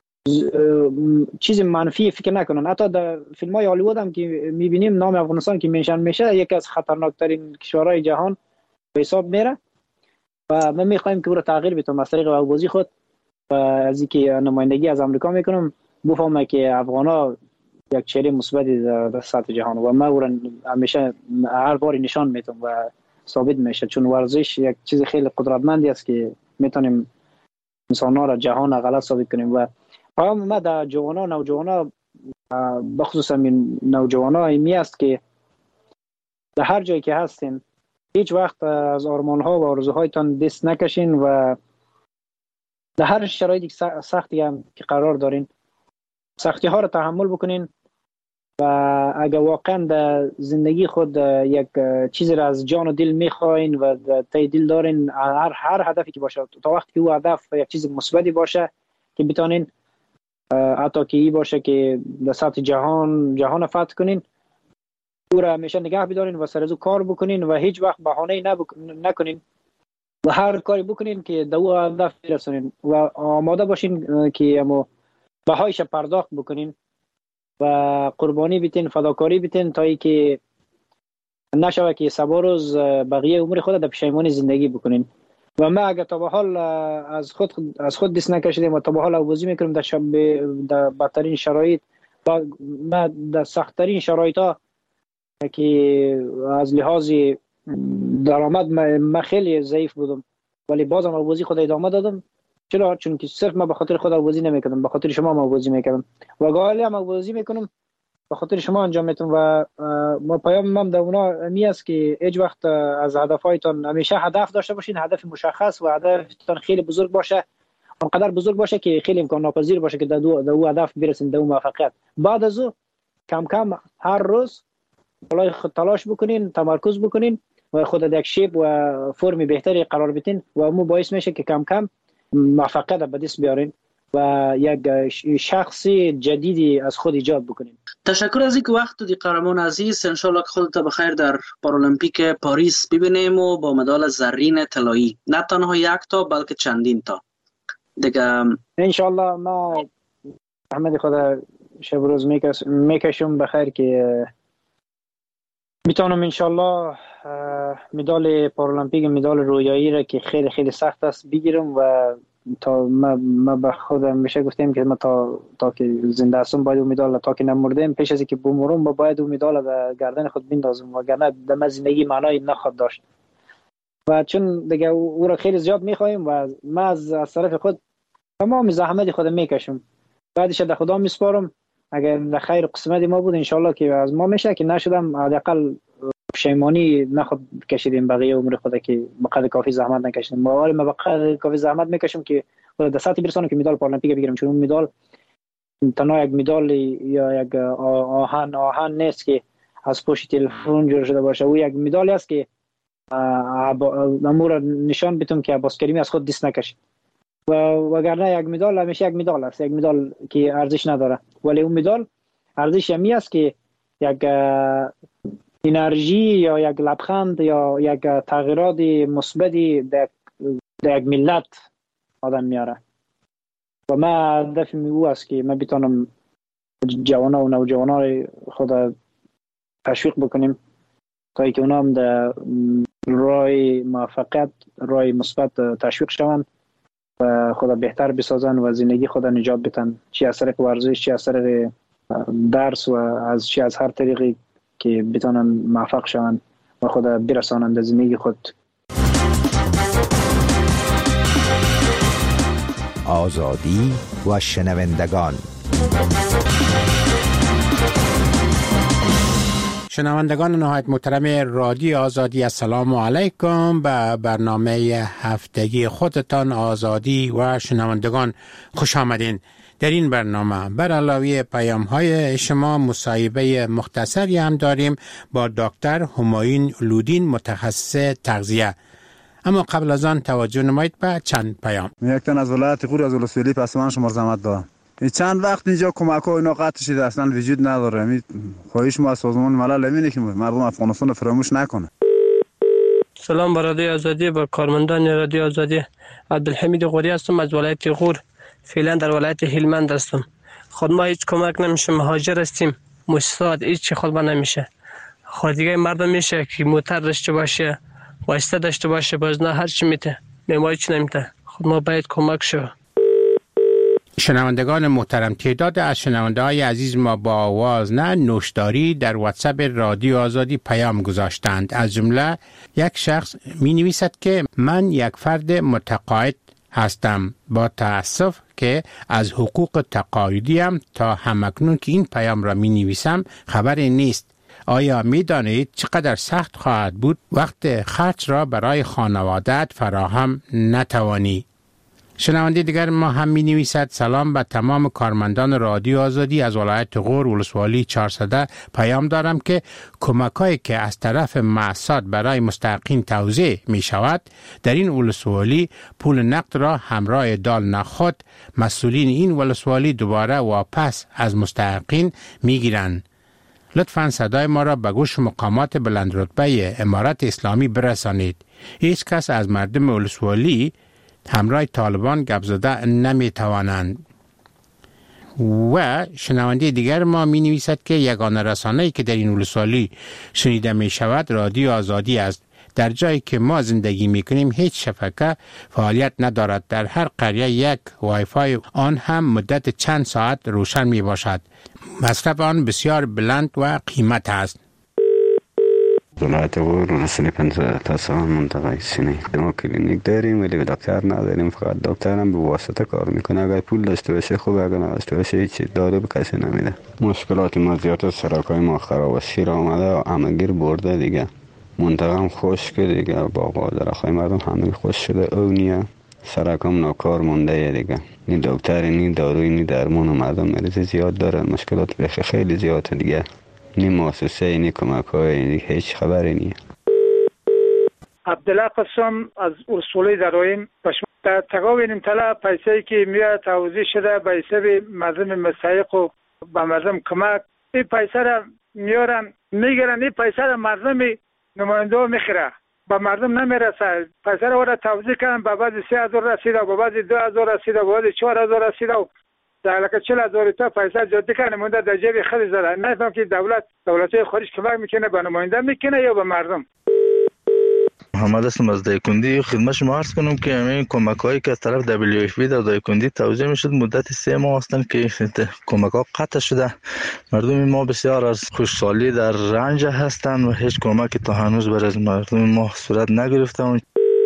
چیز منفی فکر نکنن. حتی در فیلم‌های هالیوود هم که میبینیم نام افغانستان که منشن میشه یکی از خطرناکترین کشورهای جهان به حساب میره و ما میخوایم که او را تغییر بدیم از طریق بازی خود و از اینکه نمایندگی از آمریکا میکنم بفهمه که افغانا یک چهره مثبتی در سطح جهان و ما او را همیشه هر بار نشان میدم و ثابت میشه، چون ورزش یک چیز خیلی قدرتمندی است که میتونیم انسان‌ها را جهان غلط ثابت کنیم. و پیام ما در نوجوانا بخصوص این نوجوانا اینمی است که در هر جایی که هستین هیچ وقت از آرمان‌ها و آرزوهایتان دست نکشین و در هر شرایطی سختی هم که قرار دارین سختی ها را تحمل بکنین و اگر واقعا در زندگی خود یک چیزی را از جان و دل میخواین و تای دل دارین، هر هدفی که باشه تا وقتی که او هدف یک چیز مثبتی باشه که بتونین حتی که ای باشه که در سطح جهان فتح کنین، او را همیشه نگه بدارین و سر از او کار بکنین و هیچ وقت بهانه‌ای نکنین و هر کاری بکنین که در او هدف برسونین و آماده باشین که اما بهایش پرداخت بکنین و قربانی بیتین، فداکاری بیتین تا ای که نشوه که سبا روز بقیه عمر خود در پشیمانی زندگی بکنین. و ما اگر تا به حال از خود دست نکشیدیم و تا به حال آوازی میکنیم در بدترین شرایط و ما در سختترین شرایط ها که از لحاظ درآمد ما خیلی ضعیف بودم ولی بازم آوازی خود ادامه دادم. چرا؟ چون که صرف ما به خاطر خود آوازی نمیکردم، به خاطر شما آوازی میکردم و گاهی هم آوازی میکنم به خاطر شما انجام میدم و ما پیام ما در اونا می است که هیچ وقت از هدفهایتان همیشه هدف داشته باشین، هدف مشخص و هدفتان خیلی بزرگ باشه، اونقدر بزرگ باشه که خیلی امکان ناپذیر باشه که در او هدف برسین، در او موفقیت. بعد از او کم کم هر روز بالای خود تلاش بکنین، تمرکز بکنین و خود در یک شیپ و فرم بهتری قرار بدین و اون باعث میشه که کم کم موفقیت به دست بیارین و یک شخص جدیدی از خود ایجاد بکنین. تشکر از اینکه وقت دادی قهرمان عزیز. ان شاء الله که خودت بخیر در پارالمپیک پاریس ببینیم و با مدال زرین طلایی، نه تنها یک تا بلکه چندین تا دیگه ان شاء الله. ما احمد خدا شب روز میکشم بخیر که میتونم ان شاء الله مدال پارالمپیک، مدال رویایی را که خیلی خیلی سخت است بگیرم و تا ما به خودم میشه گفتیم که ما تا که زنده هستم باید اون مدال تا که نمردیم پیش از اینکه بمیرم باید اون مدال در گردن خود بندازم وگرنه در زندگی معنی نخواهد داشت و چون دیگه او را خیلی زیاد میخوایم و ما از طرف خود تمام زحمت خودم میکشم، بعدش در خدا میسپارم. اگر در خیر قسمت ما بود ان شاء الله که از ما میشه، که نشدم حداقل پشیمانی نخواد کشیدیم بقیه عمر خود که بقدر کافی زحمت نکشیدیم. ما بقدر کافی زحمت میکشم که خود در سطح برسونم که مدال پارالمپیک بگیرم، چون اون مدال تنها یک مدال یا یک آهن نیست که از پشت تلفن جور شده باشه، او یک مدالی است که امور نشان بدم که عباس کریمی از خود دست نکشید و وگرنه یک مدال همیشه یک مدال است، یک مدال که ارزش نداره، ولی اون مدال ارزش می است که یک انرژی یا یک لبخند یا یک تغییرات مثبتی در یک ملت آدم میاره و ما هدف او است که ما بتونم جوانا و نوجوانا خود تشویق بکنیم تا اینکه اونا هم در راه موفقیت، راه مثبت تشویق شوند و خود بهتر بسازن و زندگی خود نجات بدن، چی از طریق ورزش، چی از طریق درس و از هر طریقی که بتونن موفق شوند و خود برسانند زندگی خود. آزادی و شنوندگان. شنوندگان نهایت محترم رادیو آزادی، السلام علیکم. به برنامه هفتگی خودتان آزادی و شنوندگان خوش آمدین. در این برنامه بر علاوه پیام‌های شما مصاحبه مختصری هم داریم با دکتر همایون لودین متخصص تغذیه. اما قبل از آن توجه نمایید به چند پیام. یک تن از ولایت غور از ولسوالی پسمان شما زحمت دارم. چند وقت اینجا کمک‌ها اینا قطع شده اصلا وجود نداره. خواهش ما از سازمان ملل اینه که مردم افغانستان فراموش نکنه. سلام بر رادیو آزادی، با کارمندان رادیو آزادی. عبدالحمید غوری هستم از ولایت غور. فعلا در ولایت هلمند هستم. خود ما هیچ کمک نمیشه، مهاجر هستیم. مستعد هیچ خود ما نمیشه. خود دیگه مردم میشه که موتر داشته باشه، واسطه داشته باشه، باز نه هر چی میته. ما هیچ نمیته. خود ما باید کمک شو. شنوندگان محترم، تعداد از شنونده‌های عزیز ما با آواز نه نوشداری در واتساپ رادیو آزادی پیام گذاشتند. از جمله یک شخص می نویسد که من یک فرد متقاعد هستم. با تأسف که از حقوق تقاعدیم تا همکنون که این پیام را می نویسم خبری نیست. آیا می دانید چقدر سخت خواهد بود وقت خرج را برای خانواده‌ات فراهم نتوانی؟ شنونده دیگر ما هم می نویسد سلام به تمام کارمندان رادیو آزادی از ولایت غور ولسوالی 400 پیام دارم که کمک‌هایی که از طرف مؤسسات برای مستحقین توزیع می شود در این ولسوالی پول نقد را همراه دال نخود مسئولین این ولسوالی دوباره واپس از مستحقین می گیرند. لطفاً صدای ما را به گوش مقامات بلند رتبه امارت اسلامی برسانید. هیچ کس از مردم ولسوالی همراه طالبان گپ زده نمی توانند. و شنونده دیگر ما می نویسد که یگانه رسانه‌ای که در این ولسوالی شنیده می شود رادیو آزادی است. در جایی که ما زندگی می کنیم هیچ شبکه فعالیت ندارد. در هر قریه یک وای فای آن هم مدت چند ساعت روشن می باشد. مصرف آن بسیار بلند و قیمت است. ولایت غور ولسوالی 15 تا سال منطقه سینه. ما کلینیک داریم ولی دکتر نداریم، فقط دکتر هم به واسطه کار میکنه. اگر پول داشته باشه خوب، اگر نداشته باشه هیچ داده به کسی نمیده. مشکلات ما زیاد است، سرکای ما خراب است، شیر آمده همگیر برده دیگه. منطقه هم خشک دیگه، باغ و درختای مردم همه خشک شده، اونیه سرکام ناکار مونده دیگه. این دکتر این داروی این درمان و مردم مریض زیاد دارن، مشکلات بخی خیلی زیاده دیگه. نی مؤسسه نی کمک های هیچ خبری نیه. عبدالله قسم از ولسوالی درایم. در تقاوین طلا پیسه‌ای که میاد توزیع شده به حساب مردم مستحق و به مردم کمک، این پیسه را میارن میگیرن، این پیسه را مردم نماینده میخره، به مردم نمیرسه. پیسه را توزیع کردن، به بعد 3000 رسیده، به بعد 2000 رسیده، به بعد 4000 رسیده و در لکه 40,000 تا پیسه جدی کنه مونده در جیب خیلی زده. نفهم که دولت خارج کمک میکنه به نماینده میکنه یا به مردم. محمد هستم از دایکندی. خدمت شما عرض کنم که همین کمک هایی که از طرف WFP در دایکندی توزیع میشد مدت 3 ماه هستند که کمک ها قطع شده. مردم ما بسیار از خوشحالی در رنج هستند و هیچ کمکی تا هنوز برای مردم ما صورت نگرفته.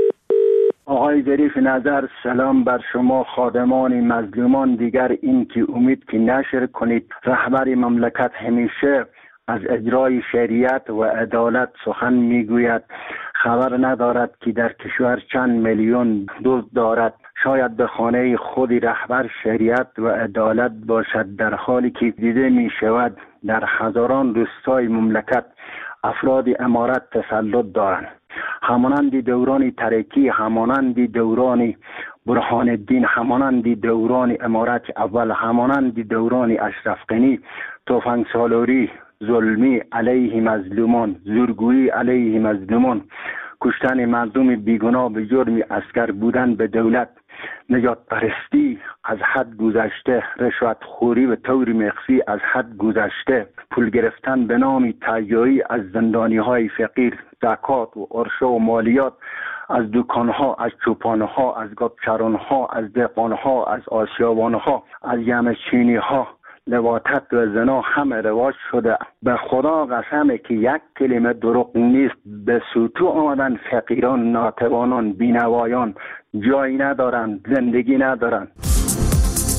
آقای ظریف نظر، سلام بر شما خادمان مظلومان. دیگر این که امید که نشر کنید. رهبر مملکت همیشه از اجرای شریعت و عدالت سخن میگوید. خبر ندارد که در کشور چند میلیون دزد دارد. شاید به خانه خود رهبر شریعت و عدالت باشد، در حالی که دیده می شود در هزاران روستای مملکت افراد امارت تسلط دارند. همانند دوران ترکی، همانند دوران برهان الدین، همانند دوران امارت اول، همانند دوران اشرف غنی، تفنگ سالاری، ظلمی علیه مظلومان، زورگویی علیه مظلومان، کشتن مردم بیگناه به جرم اسکر بودن به دولت، نجات پرستی از حد گذشته، رشوت خوری به طور مخفی از حد گذشته، پول گرفتن به نام تهیایی از زندانی های فقیر، زکات و عرشه و مالیات از دکان ها، از چوپان ها، از گابچران ها، از دهقان ها، از آسیابان ها، از یمچینی ها. لواطت و زنا همه رواج شده. به خدا قسمه که یک کلمه دروغ نیست. به سوتو آمدن فقیران، ناتوانان، بینوایان، جایی ندارن، زندگی ندارن.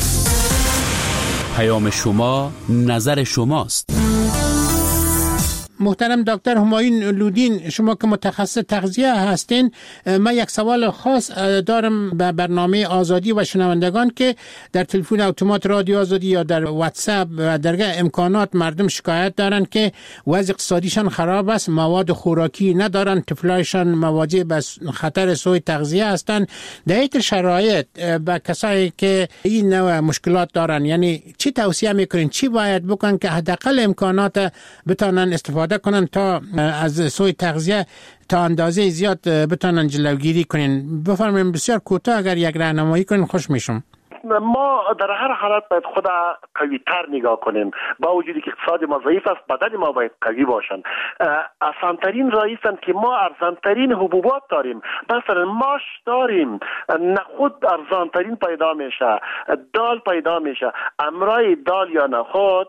پیام شما نظر شماست. محترم دکتر همایون لودین، شما که متخصص تغذیه هستین، من یک سوال خاص دارم به برنامه آزادی و شنوندگان که در تلفن اتومات رادیو آزادی یا در واتساپ و درگاه امکانات مردم شکایت دارن که وضع اقتصادیشان خراب است، مواد خوراکی ندارن، طفلایشان مواجه به خطر سوء تغذیه هستند. در این شرایط به کسایی که این نوع مشکلات دارن، یعنی چی توصیه میکنین، چی باید بکنن که حداقل امکانات بتونن استفاده کنن تا از سوء تغذیه تا اندازه زیاد بتونن جلوگیری کنین؟ بفرمایید بسیار کوتاه اگر یک راهنمایی کنین خوش میشم. ما در هر حالت باید خود قوی تر نگاه کنیم، با وجودی که اقتصاد ما ضعیف است بدن ما باید قوی باشن. آسانترین راه است که ما ارزانترین حبوبات داریم، مثلا ماش داریم، نخود ارزانترین پیدا میشه، دال پیدا میشه. امرای دال یا نخود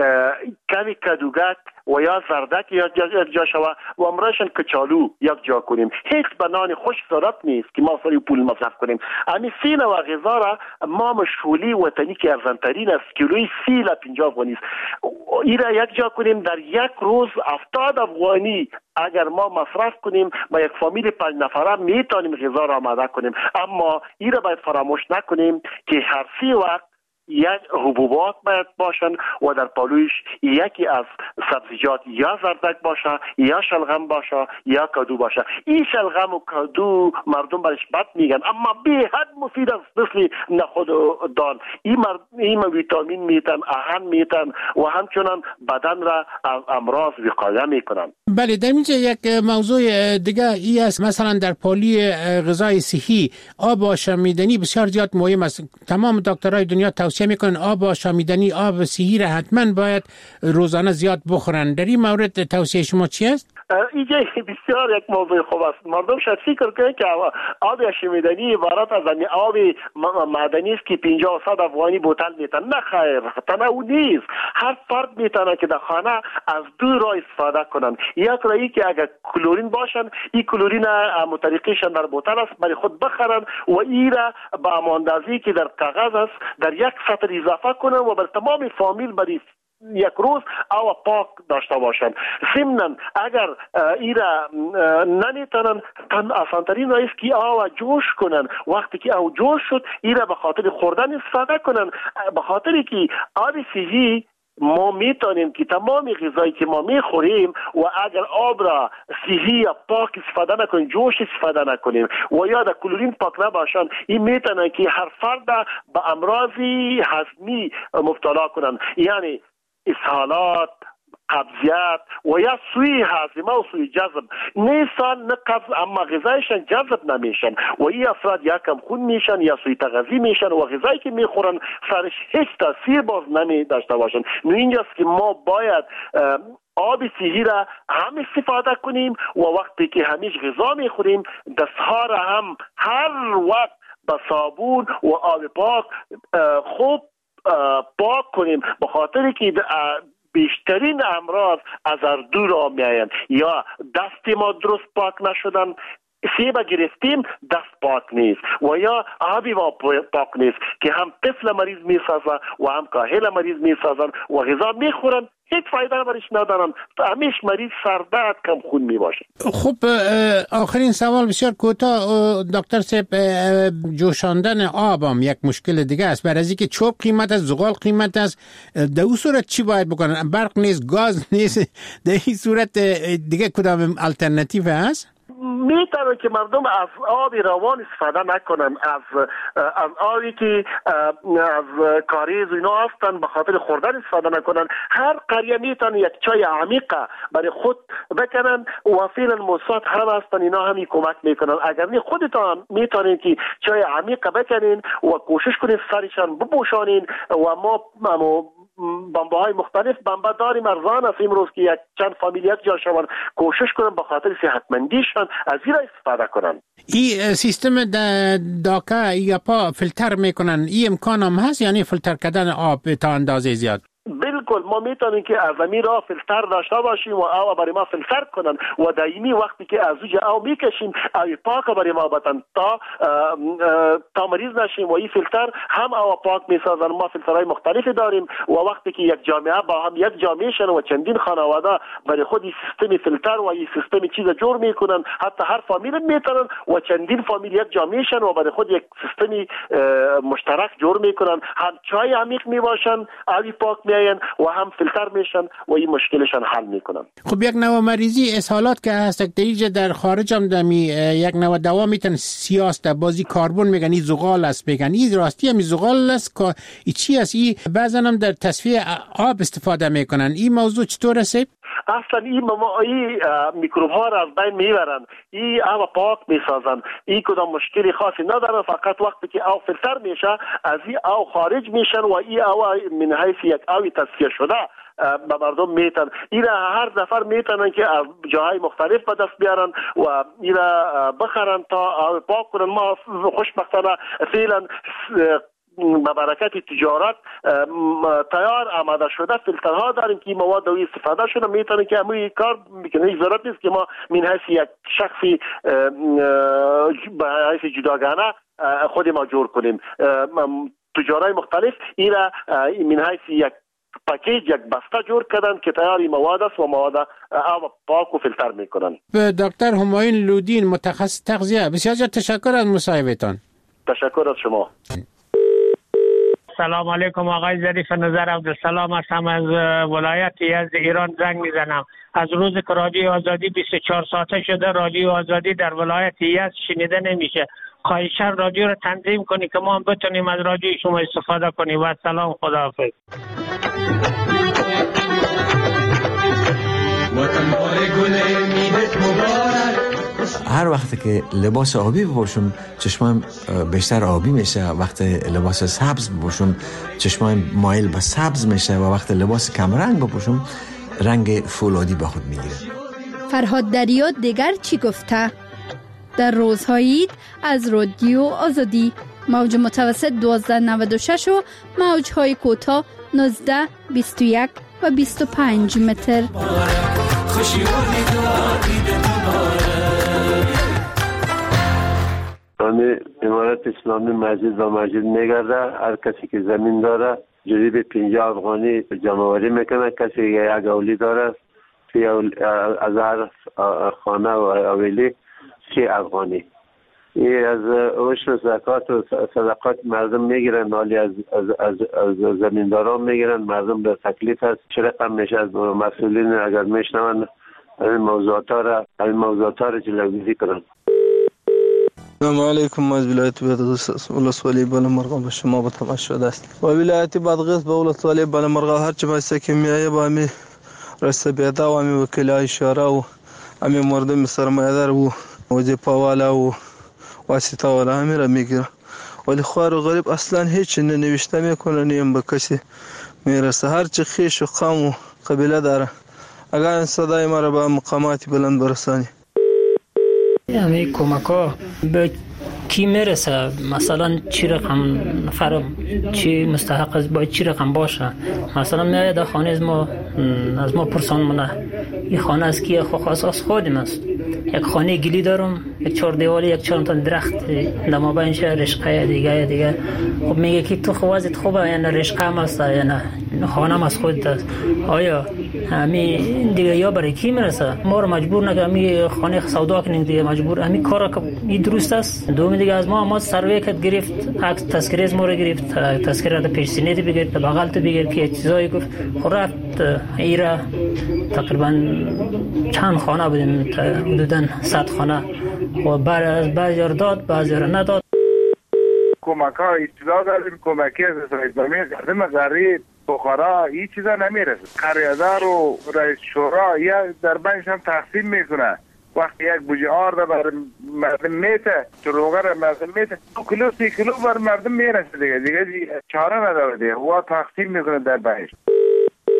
کمی کدوگک و یا زردک یک جا شوه و امرایشان کچالو یک جا کنیم. هیچ بنان خوش ضرورت نیست که ما سری پول مصرف کنیم. امی سین و غذا را ما مشغولی وطنی که ارزانترین است، کیلوی 30 تا 50 افغانی است، این را یک جا کنیم. در یک روز 70 افغانی اگر ما مصرف کنیم با یک فامیل 5 نفره میتونیم غذا را آماده کنیم. اما این را باید فراموش نکنیم که هر 30 وقت یک حبوبات باید باشن و در پالویش یکی از سبزیجات یا زردک باشه یا شلغم باشه یا کدو باشه. این شلغم و کدو مردم برش بد میگن اما به حد مفید است، مثل نخود و دال. این ویتامین میتن، اهن میتن و همچنان بدن را از امراض وقایه میکنن. بله، در اینجا یک موضوع دیگه ای است، مثلا در پالی غذای صحی آب آشامیدنی بسیار زیاد مهم است. تمام دکترای دنیا توصیه میکنن آب آشامیدنی، آب صحی را حتما باید روزانه زیاد بخورن. در این مورد توصیه شما چی است؟ اینجا بسیار یک موضوع خوب است. مردم شاید فکر کنند که آب آشامیدنی عبارت از آب معدنی است که 50 100 افغانی بوتل میتن. نه خیر، تنها نیست. هر فرد میتونه که در خانه از دو راه استفاده کنن. یک راهی که اگر کلورین باشن، این کلورین متریقیشان در بوتل است برای خود بخرن و این را با اماندازی که در کاغذ است در یک سطر اضافه کنن و بر تمام فامیل برای یک روز او پاک داشته باشند. ضمناً اگر ایرا نمیتونن آسانترین راه است که او جوش کنن. وقتی که او جوش شد ایرا به خاطر خوردن استفاده کنن، به خاطر که آب صحی ما میتونیم که تمام غذایی که ما میخوریم و اگر آب را صحی یا پاک استفاده نکنیم، جوش استفاده نکنیم و یا در کلورین پاک نباشن، این میتونه که هر فرد به امراضی هضمی مبتلا کنن، یعنی اسهالات، قبضیت و یا سوی هاضمه و سوی جذب. نیستان نه قبض اما غذایشان جذب نمیشن و این افراد یا کم خون میشن یا سوی تغذی میشن و غذایی که میخورن سرش هیچ تاثیر باز نمی داشته باشن. اینجاست که ما باید آب صحی را هم استفاده کنیم و وقتی که همیش غذا میخوریم دستها را هم هر وقت با صابون و آب پاک خوب پاک کنیم، به خاطر که بیشترین امراض از دور را میآیند. یا دست ما درست پاک نشدن، سیب گرفتیم دست پاک نیست و یا آبی ما پاک نیست که هم طفل مریض میسازن و هم کاهل مریض میسازن و غذا میخورن هیچ فایده برش ندارن، همیش مریض سردرد کم خون می باشه. خب آخرین سوال بسیار کوتاه دکتر صاحب، جوشاندن آب هم یک مشکل دیگه است. برای از اینکه چوب قیمت است، زغال قیمت است، در اون صورت چی باید بکنن؟ برق نیست، گاز نیست، در این صورت دیگه کدام الटरनेटिव هست؟ میتونه که مردم از آب روان استفاده نکنن، از آبی که از کاریز و اینا هستن به خاطر خوردن استفاده نکنن. هر قریه میتونه یک چای عمیقه برای خود بکنن و فعلا موساد هم هستن، اینا همی کمک میکنن. اگر نه خودتان میتونین که چای عمیقه بکنین و کوشش کنین سرشان بپوشانین و ما بمبه های مختلف بمبه داریم، ارزان است امروز که یک چند فامیلیت جا شوند، کوشش کنن به خاطر صحتمندیشان از این را استفاده کنن. این سیستم داکا یا پا فیلتر میکنن، این امکان هم هست، یعنی فیلتر کردن آب تا اندازه زیاد؟ بالکل ما میتونیم که از زمین را فیلتر داشته باشیم و او برای ما فیلتر کنن و دائمی وقتی که از اوج او میکشیم او پاک برای ما بدن تا مریض نشیم و این فیلتر هم او پاک میسازن. ما فیلترهای مختلفی داریم و وقتی که یک جامعه با هم یک جامعه شن و چندین خانواده برای خود سیستم فیلتر و این سیستم چیز جور میکنن، حتی هر فامیل میتونن و چندین فامیل یک جامعه شن و برای خود یک سیستم مشترک جور میکنن، هم چای عمیق میباشن آبی پاک میاین و هم فیلتر میشن و این مشکلشان حل میکنن. خب یک نوع مریضی اسهالات که هست دیگه در خارج هم دمی یک نوع دوا میتن سیاست در بازی کاربن میگن این زغال است، میگن این راستی هم زغال است که این چی است؟ این بعضن هم در تصفیه آب استفاده میکنن. این موضوع چطور است؟ اصلا این میکروب ها را از بین میبرن، این آب پاک میسازن، این کدام مشکلی خاصی نداره، فقط وقتی که آب فیلتر میشه از این آب خارج میشن و این آب من حیث یک آب تصفیه شده به مردم میتن. این هر نفر میتونن که از جاهای مختلف به دست بیارن و این بخرن تا آب پاک کنن. ما خوشبختانه فعلا به برکت تجارت تیار آماده شده فیلترها داریم که مواد دوی استفاده شده میتونه که همین کار میکنه. هیچ ضرورت نیست که ما من حیث یک شخصی به حیث جداگانه خود ما جور کنیم. تجارای مختلف این من حیث یک پکیج یک بسته جور کردن که تیاری مواد است و مواد آب پاک و فیلتر میکنن. دکتر همایون لودین متخصص تغذیه، بسیار تشکر از مصاحبهتان. تشکر از شما. سلام علیکم آقای ظریف نظر عبدالسلام هستم از ولایت یزد ایران زنگ میزنم. از روز که رادیو آزادی 24 ساعته شده رادیو آزادی در ولایت یزد شنیده نمیشه. خواهشاً رادیو رو تنظیم کنی که ما هم بتونیم از رادیو شما استفاده کنیم. و سلام، خداحافظ. هر وقت که لباس آبی بپوشم چشمم بیشتر آبی میشه، وقت لباس سبز بپوشم چشمم مایل به سبز میشه و وقت لباس کمرنگ بپوشم رنگ فولادی به خود میگیره. فرهاد دریا دیگر چی گفته؟ در روزهای عید از رادیو آزادی موج متوسط 1296 و موجهای کوتاه 19، 21 و 25 متر. امارت اسلامی مسجد و مسجد میگرده. هر کسی که زمین داره جریب 50 افغانی جمعوری میکنه. کسی که یک اولی داره از هر خانه و اولی 30 افغانی. این از عشر زکات و صدقات مردم میگیرن، حالی از زمینداران میگیرن. مردم در تکلیف هست. چه رقم میشه از مسئولین اگر میشنون این موضوعات را جلوگیری کنن. السلام علیکم. از ولایت بادغیس ولسوالی بالامرغ به شما به تماس شده است. و ولایت بادغیس به ولسوالی بالامرغ هر چه بایسته که میایه با امی رسبیدا و امی وکیلای شورا و امی مردم سرمایه‌دار و وظیفه والا و واسطه والا همه را میگیره، ولی خوار و غریب اصلا هیچ ننوشته میکنه، نیم به کسی میرسه. هر چه خیش و قوم و قبیله داره اگر این صدای ما را به مقامات بلند برسانی. همه کمک‌ها به کی میرسه؟ مثلا چی رقم نفر چی مستحق است، باید چی رقم باشه؟ مثلا میاد در خانه از ما پرسان منه این خانه از کیه؟ خاص از خودم است. یک خانه گلی دارم، یک 4 دیواری، یک 4 تا درخت در مابینش رشقه دیگه. خب میگه که تو خوازت خوبه یا نه رشقه هم است یا نه خانه هم از خودت است؟ آیا همین دیگه یا برای کی میرسه؟ ما رو مجبور نگه همین خانه سودا کنیم دیگه، مجبور همین کار که این درست است. دوم دیگه از ما سروی کت گرفت، عکس تذکره از ما رو گرفت، تذکره تا پیش سینه بگیر، تا بغل تو بگیر که چیزایی گفت. خب رفت ایرا تقریبا چند خانه بودیم، حدوداً 100 خانه و بعضی رو داد بعضی رو نداد. کمک‌ها اطلاع داریم، کمکی از اسلامی قدم غریب بخارا این چیزا نمیرسه. قریادار و رئیس شورا یا در بینش هم تقسیم میکنه. وقتی یک بوجه آرد بر مردم میته، چروغه را مردم میته، 2 کیلو 3 کیلو بر مردم میرسه دیگه چاره نداره دیگه، و تقسیم میکنه در بینش.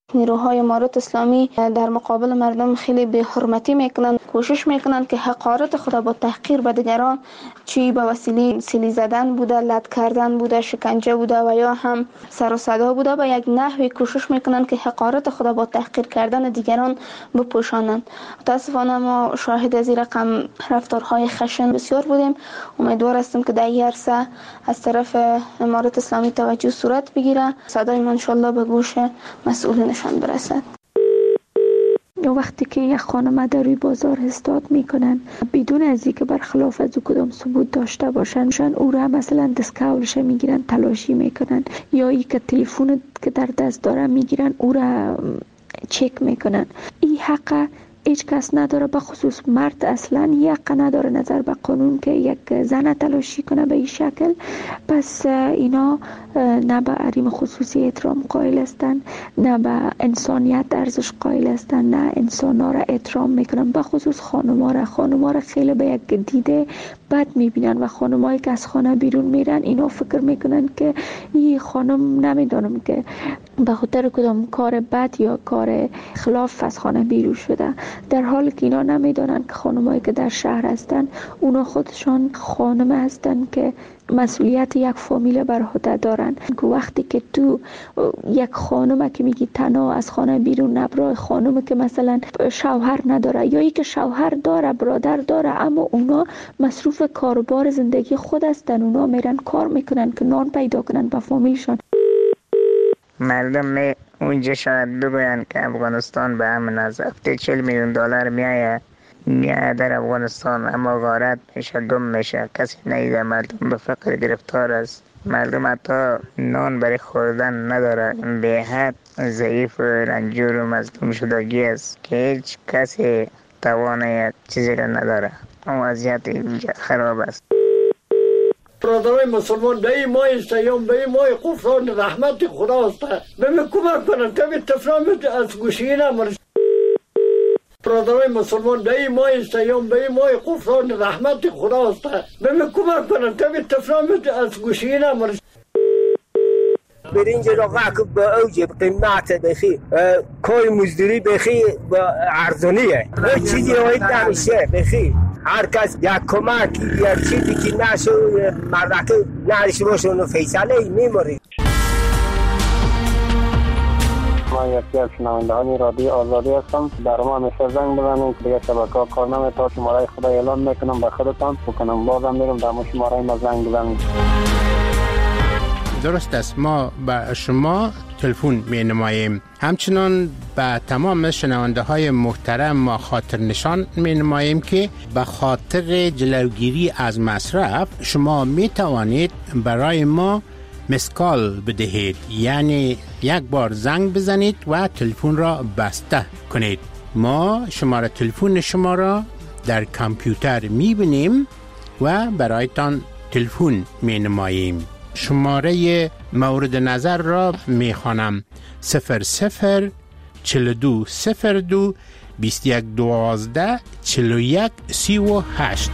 نیروهای امارات اسلامی در مقابل مردم خیلی به حرمتی میکنن، کوشش میکنن که حقارت خود با تحقیر به دیگران، چی به وسیله سیلی زدن بوده، لط کردن بوده، شکنجه بوده و یا هم سر و صدا بوده، به یک نحوی کوشش میکنن که حقارت خود با تحقیر کردن دیگران بپوشانند. متاسفانه ما شاهد از این رقم رفتارهای خشن بسیار بودیم. امیدوار هستم که در این عرصه از طرف امارات اسلامی توجه صورت بگیره، صدای ما انشالله به گوش مسئولینشان برسد. وقتی که یک خانم در روی بازار استاد میکنن بدون از اینکه برخلاف از او کدام ثبوت داشته باشن، او را مثلا دستکولش میگیرن، تلاشی میکنن، یا ای که تلفن که در دست داره میگیرن او را چک میکنن. این حق هیچ کس نداره، به خصوص مرد اصلا حق نداره نظر به قانون که یک زن تلاشی کنه به این شکل. پس اینا نه به حریم خصوصی احترام قائل هستن، نه به انسانیت ارزش قائل هستن، نه انسانا را احترام میکنن، به خصوص خانوما را خیلی به یک دیده بد میبینن و خانمایی که از خانه بیرون میرن اینا فکر میکنن که این خانم نمیدونم که به خاطر کدام کار بد یا کار خلاف از خانه بیرون شده، در حالی که اینا نمیدونن که خانمایی که در شهر هستن اونا خودشان خانم هستن که مسئولیت یک فامیل بر عهده دارن. که وقتی که تو یک خانم که میگی تنها از خانه بیرون نبره، خانم که مثلا شوهر نداره یا ای که شوهر داره، برادر داره، اما اونا مصروف کاروبار زندگی خود هستن، اونا میرن کار میکنن که نان پیدا کنن به فامیلشان. مردم اونجا شاید بگوین که افغانستان به همین از هفته 40 میلیون دلار میایه در افغانستان، اما غارت میشه، گم میشه، کسی نیده، مردم به فقر گرفتار است، مردم حتی نان برای خوردن نداره، به حد ضعیف و رنجور و مظلوم شدگی است که هیچ کسی توان چیزی را نداره. وضعیت اینجا خراب است. برادرای مسلمان به این ماه سیام، به این ماه غفران رحمت خداست، به کمک کنن که به تفرام از گوشی نمارش. برادرای مسلمان به این ماه سیام، به این ماه غفران رحمت خداست، به کمک کنن که به تفرام از گوشی نمارش. برنج را غاک با اوج قیمت بخی، کار مزدوری بخی با ارزانیه، هیچ چیزی هایی نمیشه بخی. هر کس یک کمک یا چیزی که نشو مردک نرش باشه اونو فیصله میموری. من یکی از شنوندگان رادیو آزادی هستم. در ما همیشه زنگ بزنید که دیگه شبکه‌ها کار نمی‌کنه. شماره خدا اعلان میکنم به خودتان بکنم، بازم میرم در شماره ما زنگ بزنید. درست است، ما به شما تلفن می نماییم. همچنان به تمام شنونده های محترم ما خاطر نشان می نماییم که به خاطر جلوگیری از مصرف شما می توانید برای ما مسکال بدهید، یعنی یک بار زنگ بزنید و تلفن را بسته کنید. ما شماره تلفن شما را در کامپیوتر می بینیم و برایتان تلفن می نماییم. شماره مورد نظر را می خوانم: 00 42 02 21 12 41 38.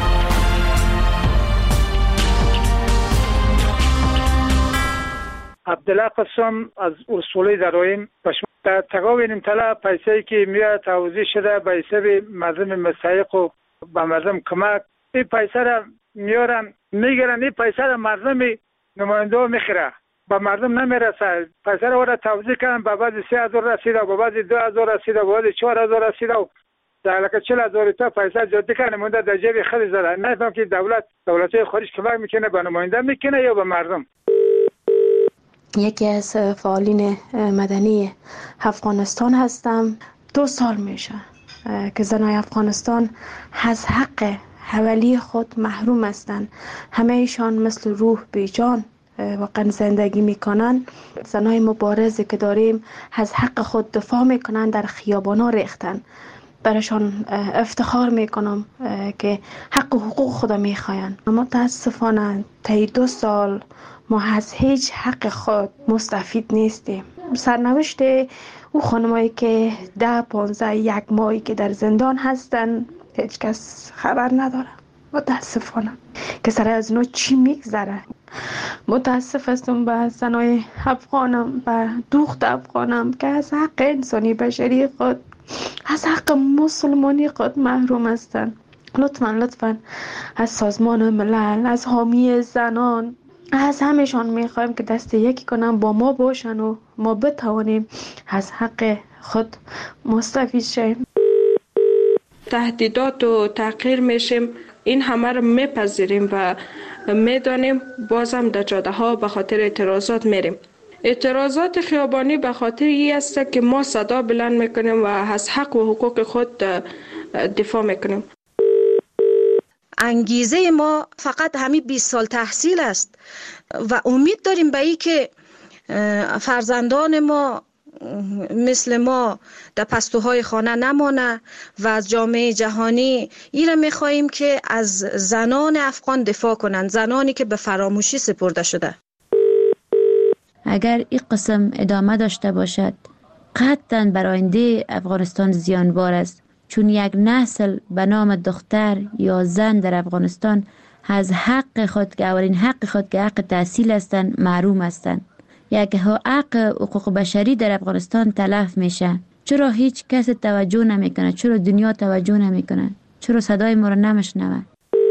عبدالله قسم از اصولی درایم در تقاوین امتلا پیسه‌ای که میاد توضیح شده به حساب مردم مستحق و به مردم کمک، این پیسه را میارن میگیرن، این پیسه را مردم نماینده ها میخیره، به مردم نمیرسه. پیسه را توضیح کردن، به بعضی 3000 رسیده، به بعضی 2000 رسیده، به بعضی 4000 رسیده و در لکه 40000 تا پیسه جاتی که نماینده در جیب خود زده. نفهم که دولت خارج کمک میکنه به نماینده میکنه یا به مردم. یکی از فعالین مدنی افغانستان هستم. 2 سال میشه که زنای افغانستان از حق حوالی خود محروم هستند. همه ایشان مثل روح بیجان واقعا زندگی میکنن. زنای مبارزی که داریم از حق خود دفاع میکنن، در خیابانا ریختن. برایشان افتخار میکنم که حق و حقوق خود میخواین. اما متاسفانه طی 2 سال ما از هیچ حق خود مستفید نیستیم. سرنوشت او خانمایی که 10 15 1 ماهی که در زندان هستن هیچ کس خبر نداره. متاسفانه که سر از اونا چی میگذره. متاسف هستم به زنای افغانم، به دوخت افغانم که از حق انسانی بشری خود، از حق مسلمانی خود محروم هستند. لطفاً از سازمان ملل، از حامی زنان، از همشان میخوایم که دست یکی کنن با ما باشن و ما بتوانیم از حق خود مستفید شیم. تهدیدات و تحقیر میشیم، این همه رو میپذیریم و میدانیم. بازم در جاده ها به خاطر اعتراضات میریم. اعتراضات خیابانی به خاطر این است که ما صدا بلند میکنیم و از حق و حقوق خود دفاع میکنیم. انگیزه ما فقط همین 20 سال تحصیل است و امید داریم به این که فرزندان ما مثل ما در پستوهای خانه نمانه و از جامعه جهانی ایره میخواییم که از زنان افغان دفاع کنند، زنانی که به فراموشی سپرده شده. اگر این قسم ادامه داشته باشد قطعاً بر آینده افغانستان زیانبار است، چون یک نسل به نام دختر یا زن در افغانستان از حق خود که اولین حق خود که حق تحصیل هستند محروم هستند. یک حق حقوق بشری در افغانستان تلف میشه. چرا هیچ کس توجه نمیکنه؟ چرا دنیا توجه نمیکنه؟ چرا صدای ما رو نمیشنوه؟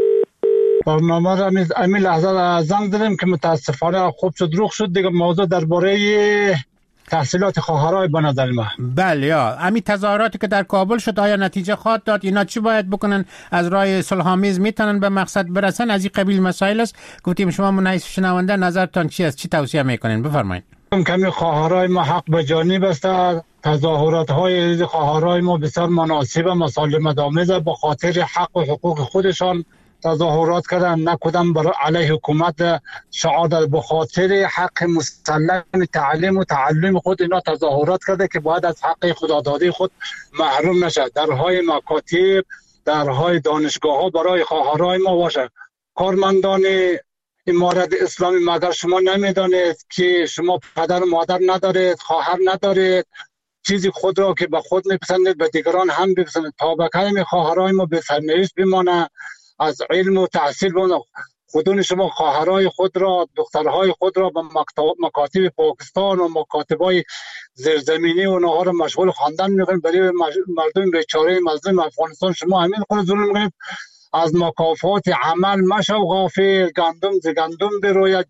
برنامه را امی لحظه زنگ داریم که متاسفانه خوب شد روخ شد دیگه. موضوع درباره تحصیلات خواهرای به نظر ما. بله یا امی تظاهراتی که در کابل شد آیا نتیجه خواهد داد؟ اینا چی باید بکنن؟ از راه صلح‌آمیز میتونن به مقصد برسن؟ از این قبیل مسائل است. گفتیم شما منعکس شنونده نظرتان چی است؟ چی توصیه میکنین؟ بفرمایید. کمی خواهرای ما حق به جانب است. تظاهرات های خواهرای ما بسیار مناسب و مسالمت آمیز به خاطر حق و حقوق خودشان تظاهرات کردن، نه کدام بر علیه حکومت شعار داد. به خاطر حق مسلم تعلیم و تعلم خود اینا تظاهرات کرده که باید از حق خدادادی خود محروم نشه. درهای مکاتب، درهای دانشگاه ها برای خواهرای ما باشه. کارمندان امارت اسلامی مگر شما نمیدانید که شما پدر و مادر ندارید، خواهر ندارید، چیزی خود را که به خود میپسندید به دیگران هم بپسندید تا به کلمه خواهرای ما به سرنوشت بمانه، از علم و تحصیل بمانه. خودون شما خواهرای خود را، دخترهای خود را به مکاتب پاکستان و مکاتبای زیرزمینی و اونها را مشغول خواندن میکنید. برای مردم بیچاره مظلوم افغانستان شما همین خود ظلم میکنید. از مکافات عمل مشو غافل، گندم ز گندم بروید،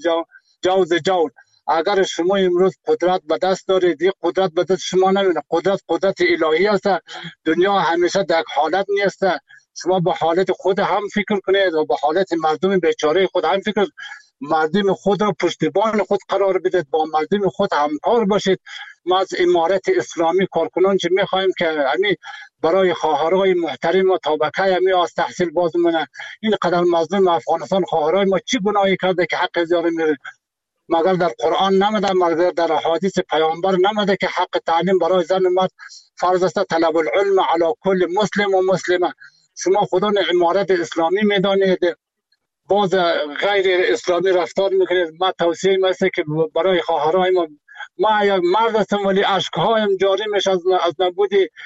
جو ز جو. اگر شما امروز قدرت به دست دارید، این قدرت به دست شما نمیاد. قدرت الهی است. دنیا همیشه در حالت نیست. شما به حالت خود هم فکر کنید و به حالت مردم بیچاره خود هم فکر. مردم خود را پشتیبان خود قرار بدید، با مردم خود همکار باشید. ما از امارت اسلامی کارکنان چه میخوایم که همین برای خواهرای محترم و طبقه همین از تحصیل باز مونه. این قدر مظلوم افغانستان خواهرای ما چی گناهی کرده که حق زیاره میره؟ مگر در قرآن نمیده، مگر در حدیث پیامبر نمیده که حق تعلیم برای زن و مرد فرض است؟ طلب العلم علی کل مسلم و مسلمه. شما خودان امارت اسلامی میدانید، باز غیر اسلامی رفتار میکنید. ما توصیه است که برای خواهرای ما یک مرد هستم ولی اشکهایم جاری میشه از نبود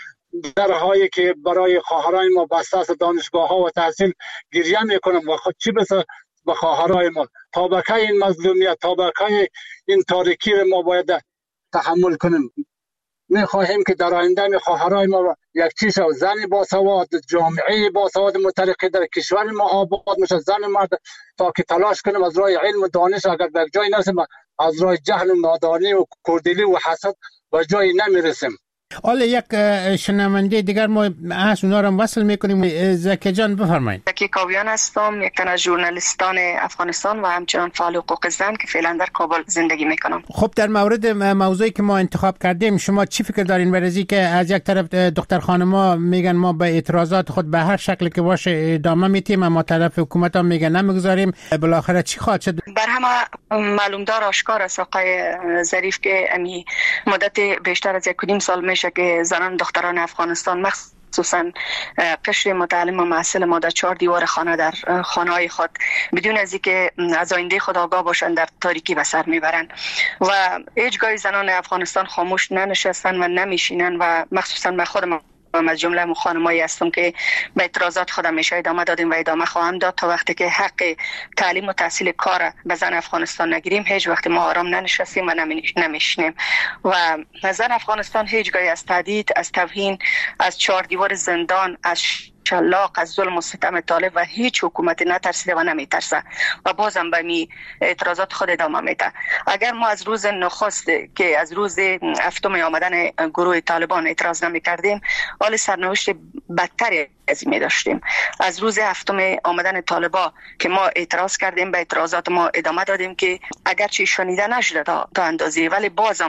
درهایی که برای خواهرای ما بسته است. دانشگاه ها و تحصیل گریه میکنم و خود چی بسه به خواهرای ما. طبقه این مظلومیت، طبقه این تاریکی ما باید تحمل کنیم. میخواهیم که در آینده خواهرای ما یک چیز زن باسواد، جامعه باسواد مترقی در کشور ما آباد میشه. زن مرد تا که تلاش کنیم از راه علم و دانش، اگر به جای نرسیم از راه جهل و نادانی و کردلی و حسد به جای نمیرسیم. حالا یک شنونده دیگر ما از اونا رو وصل میکنیم. زکی جان بفرمایید. زکی کاویان هستم، یک تن از ژورنالیستان افغانستان و همچنان فعال حقوق زن که فعلا در کابل زندگی میکنم. خب در مورد موضوعی که ما انتخاب کردیم شما چی فکر دارین؟ برای که از یک طرف دختر خانما میگن ما به اعتراضات خود به هر شکل که باشه ادامه میدیم، اما طرف حکومت هم میگن نمیگذاریم. بالاخره چی خواهد شد؟ بر همه معلوم دار آشکار است آقای ظریف که امی مدت بیشتر از 1.5 سال میشه که زنان دختران افغانستان مخصوصا قشر متعلم و محصل ما در 4 دیوار خانه در خانه‌های خود بدون از اینکه از آینده خود آگاه باشند در تاریکی به سر میبرند و هیچگاه زنان افغانستان خاموش ننشستن و نمیشینن و مخصوصا به خود از جمله خانمایی هستم که به اعتراضات خودم میشه ادامه دادیم و ادامه خواهم داد تا وقتی که حق تعلیم و تحصیل کار به زن افغانستان نگیریم. هیچ وقت ما آرام ننشستیم و نمیشنیم و زن افغانستان هیچگاهی از تهدید، از توهین، از چهار دیوار زندان، از شلاق، از ظلم و ستم طالب و هیچ حکومتی نترسیده و نمیترسه و بازم به می اعتراضات خود ادامه میده. اگر ما از روز نخست که از روز هفتم آمدن گروه طالبان اعتراض نمی کردیم، حال سرنوشت بدتری از این می داشتیم. از روز هفتم آمدن طالبان که ما اعتراض کردیم، به اعتراضات ما ادامه دادیم که اگرچه شنیده نشده تا اندازه، ولی بازم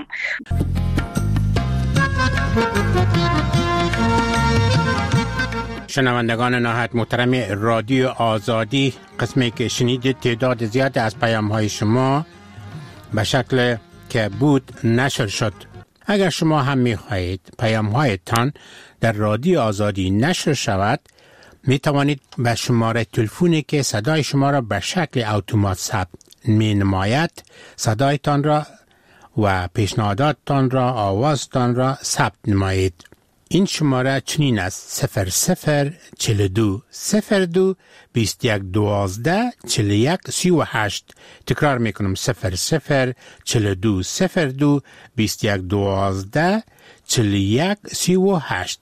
شنوندگان نهایت محترم رادیو آزادی، قسمی که شنیدید تعداد زیاد از پیام‌های شما به شکل که بود نشر شد. اگر شما هم می‌خواهید پیام‌هایتان در رادیو آزادی نشر شود، می توانید به شماره تلفنی که صدای شما را به شکل اتومات ثبت می‌نماید صدایتان را و پیشنهاداتتان را، آوازتان را ثبت نمایید. این شماره چنین است: 0042 02 21 12 41 38. تکرار میکنم: 0042 02 21 12 41 38.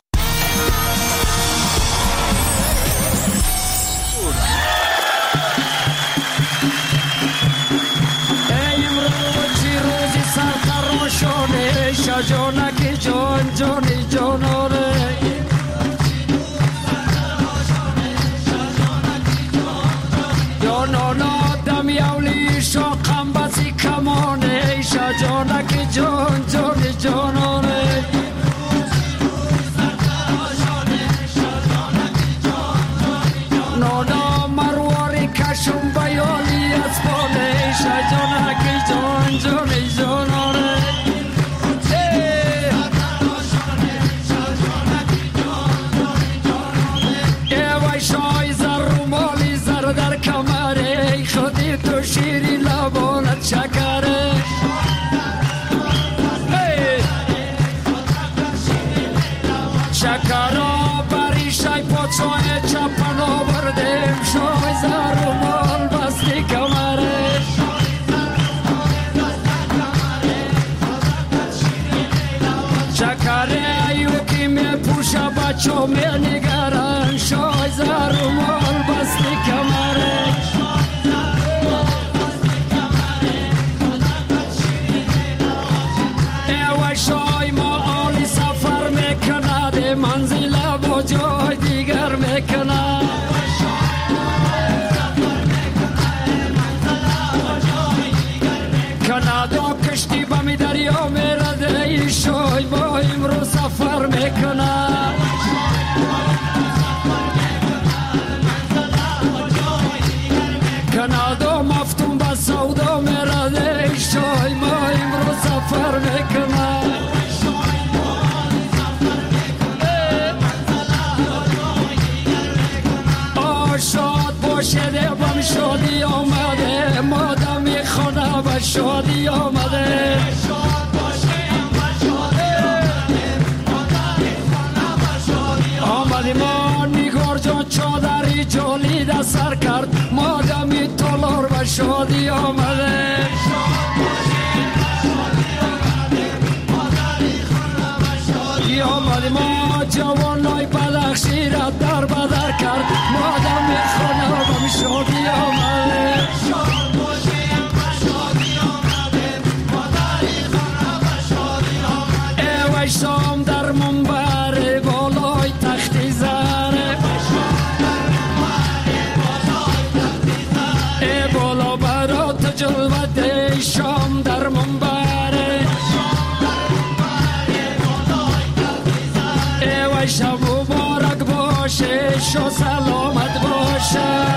جانک جان جانی جاناره جانانا دم یولی شاقم بسی کمانه شا جانک جان جانی جاناره نانا مرواری کشم بیالی اسبانه شا جانک جان جانی جاناره شیری لبانت شکره شکرها بری شای پاچای چپنا بردیم شای زر و مال بستی کمره شکره ایوکی می پوشه بچه می نگرن شای زر و مال بستی کمره منزل با جای دیگر میکنه کانادا کشتی با می دریا میرده ای شای با امروز سفر میکنه کانادا مفتون با سودا میرده ای شای با امروز سفر میکنه شاد باشه بام شادی آمده مادم میخونه با شادی آمده آمدی ما نیگار جان چادری جالی در سر کرد مادمی تالار با شادی آمده آمدی ما جوانای بلخشی را در بدر کرد مادم میخونه بام شادی آمده ای شام در منبر بالای تختی زره ای بالا برات جلوت ای شام در منبر ای شب مبارک باشه شو سلامت باشه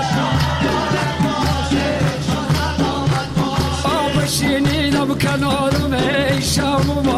آب شنیدم کنارم ای شب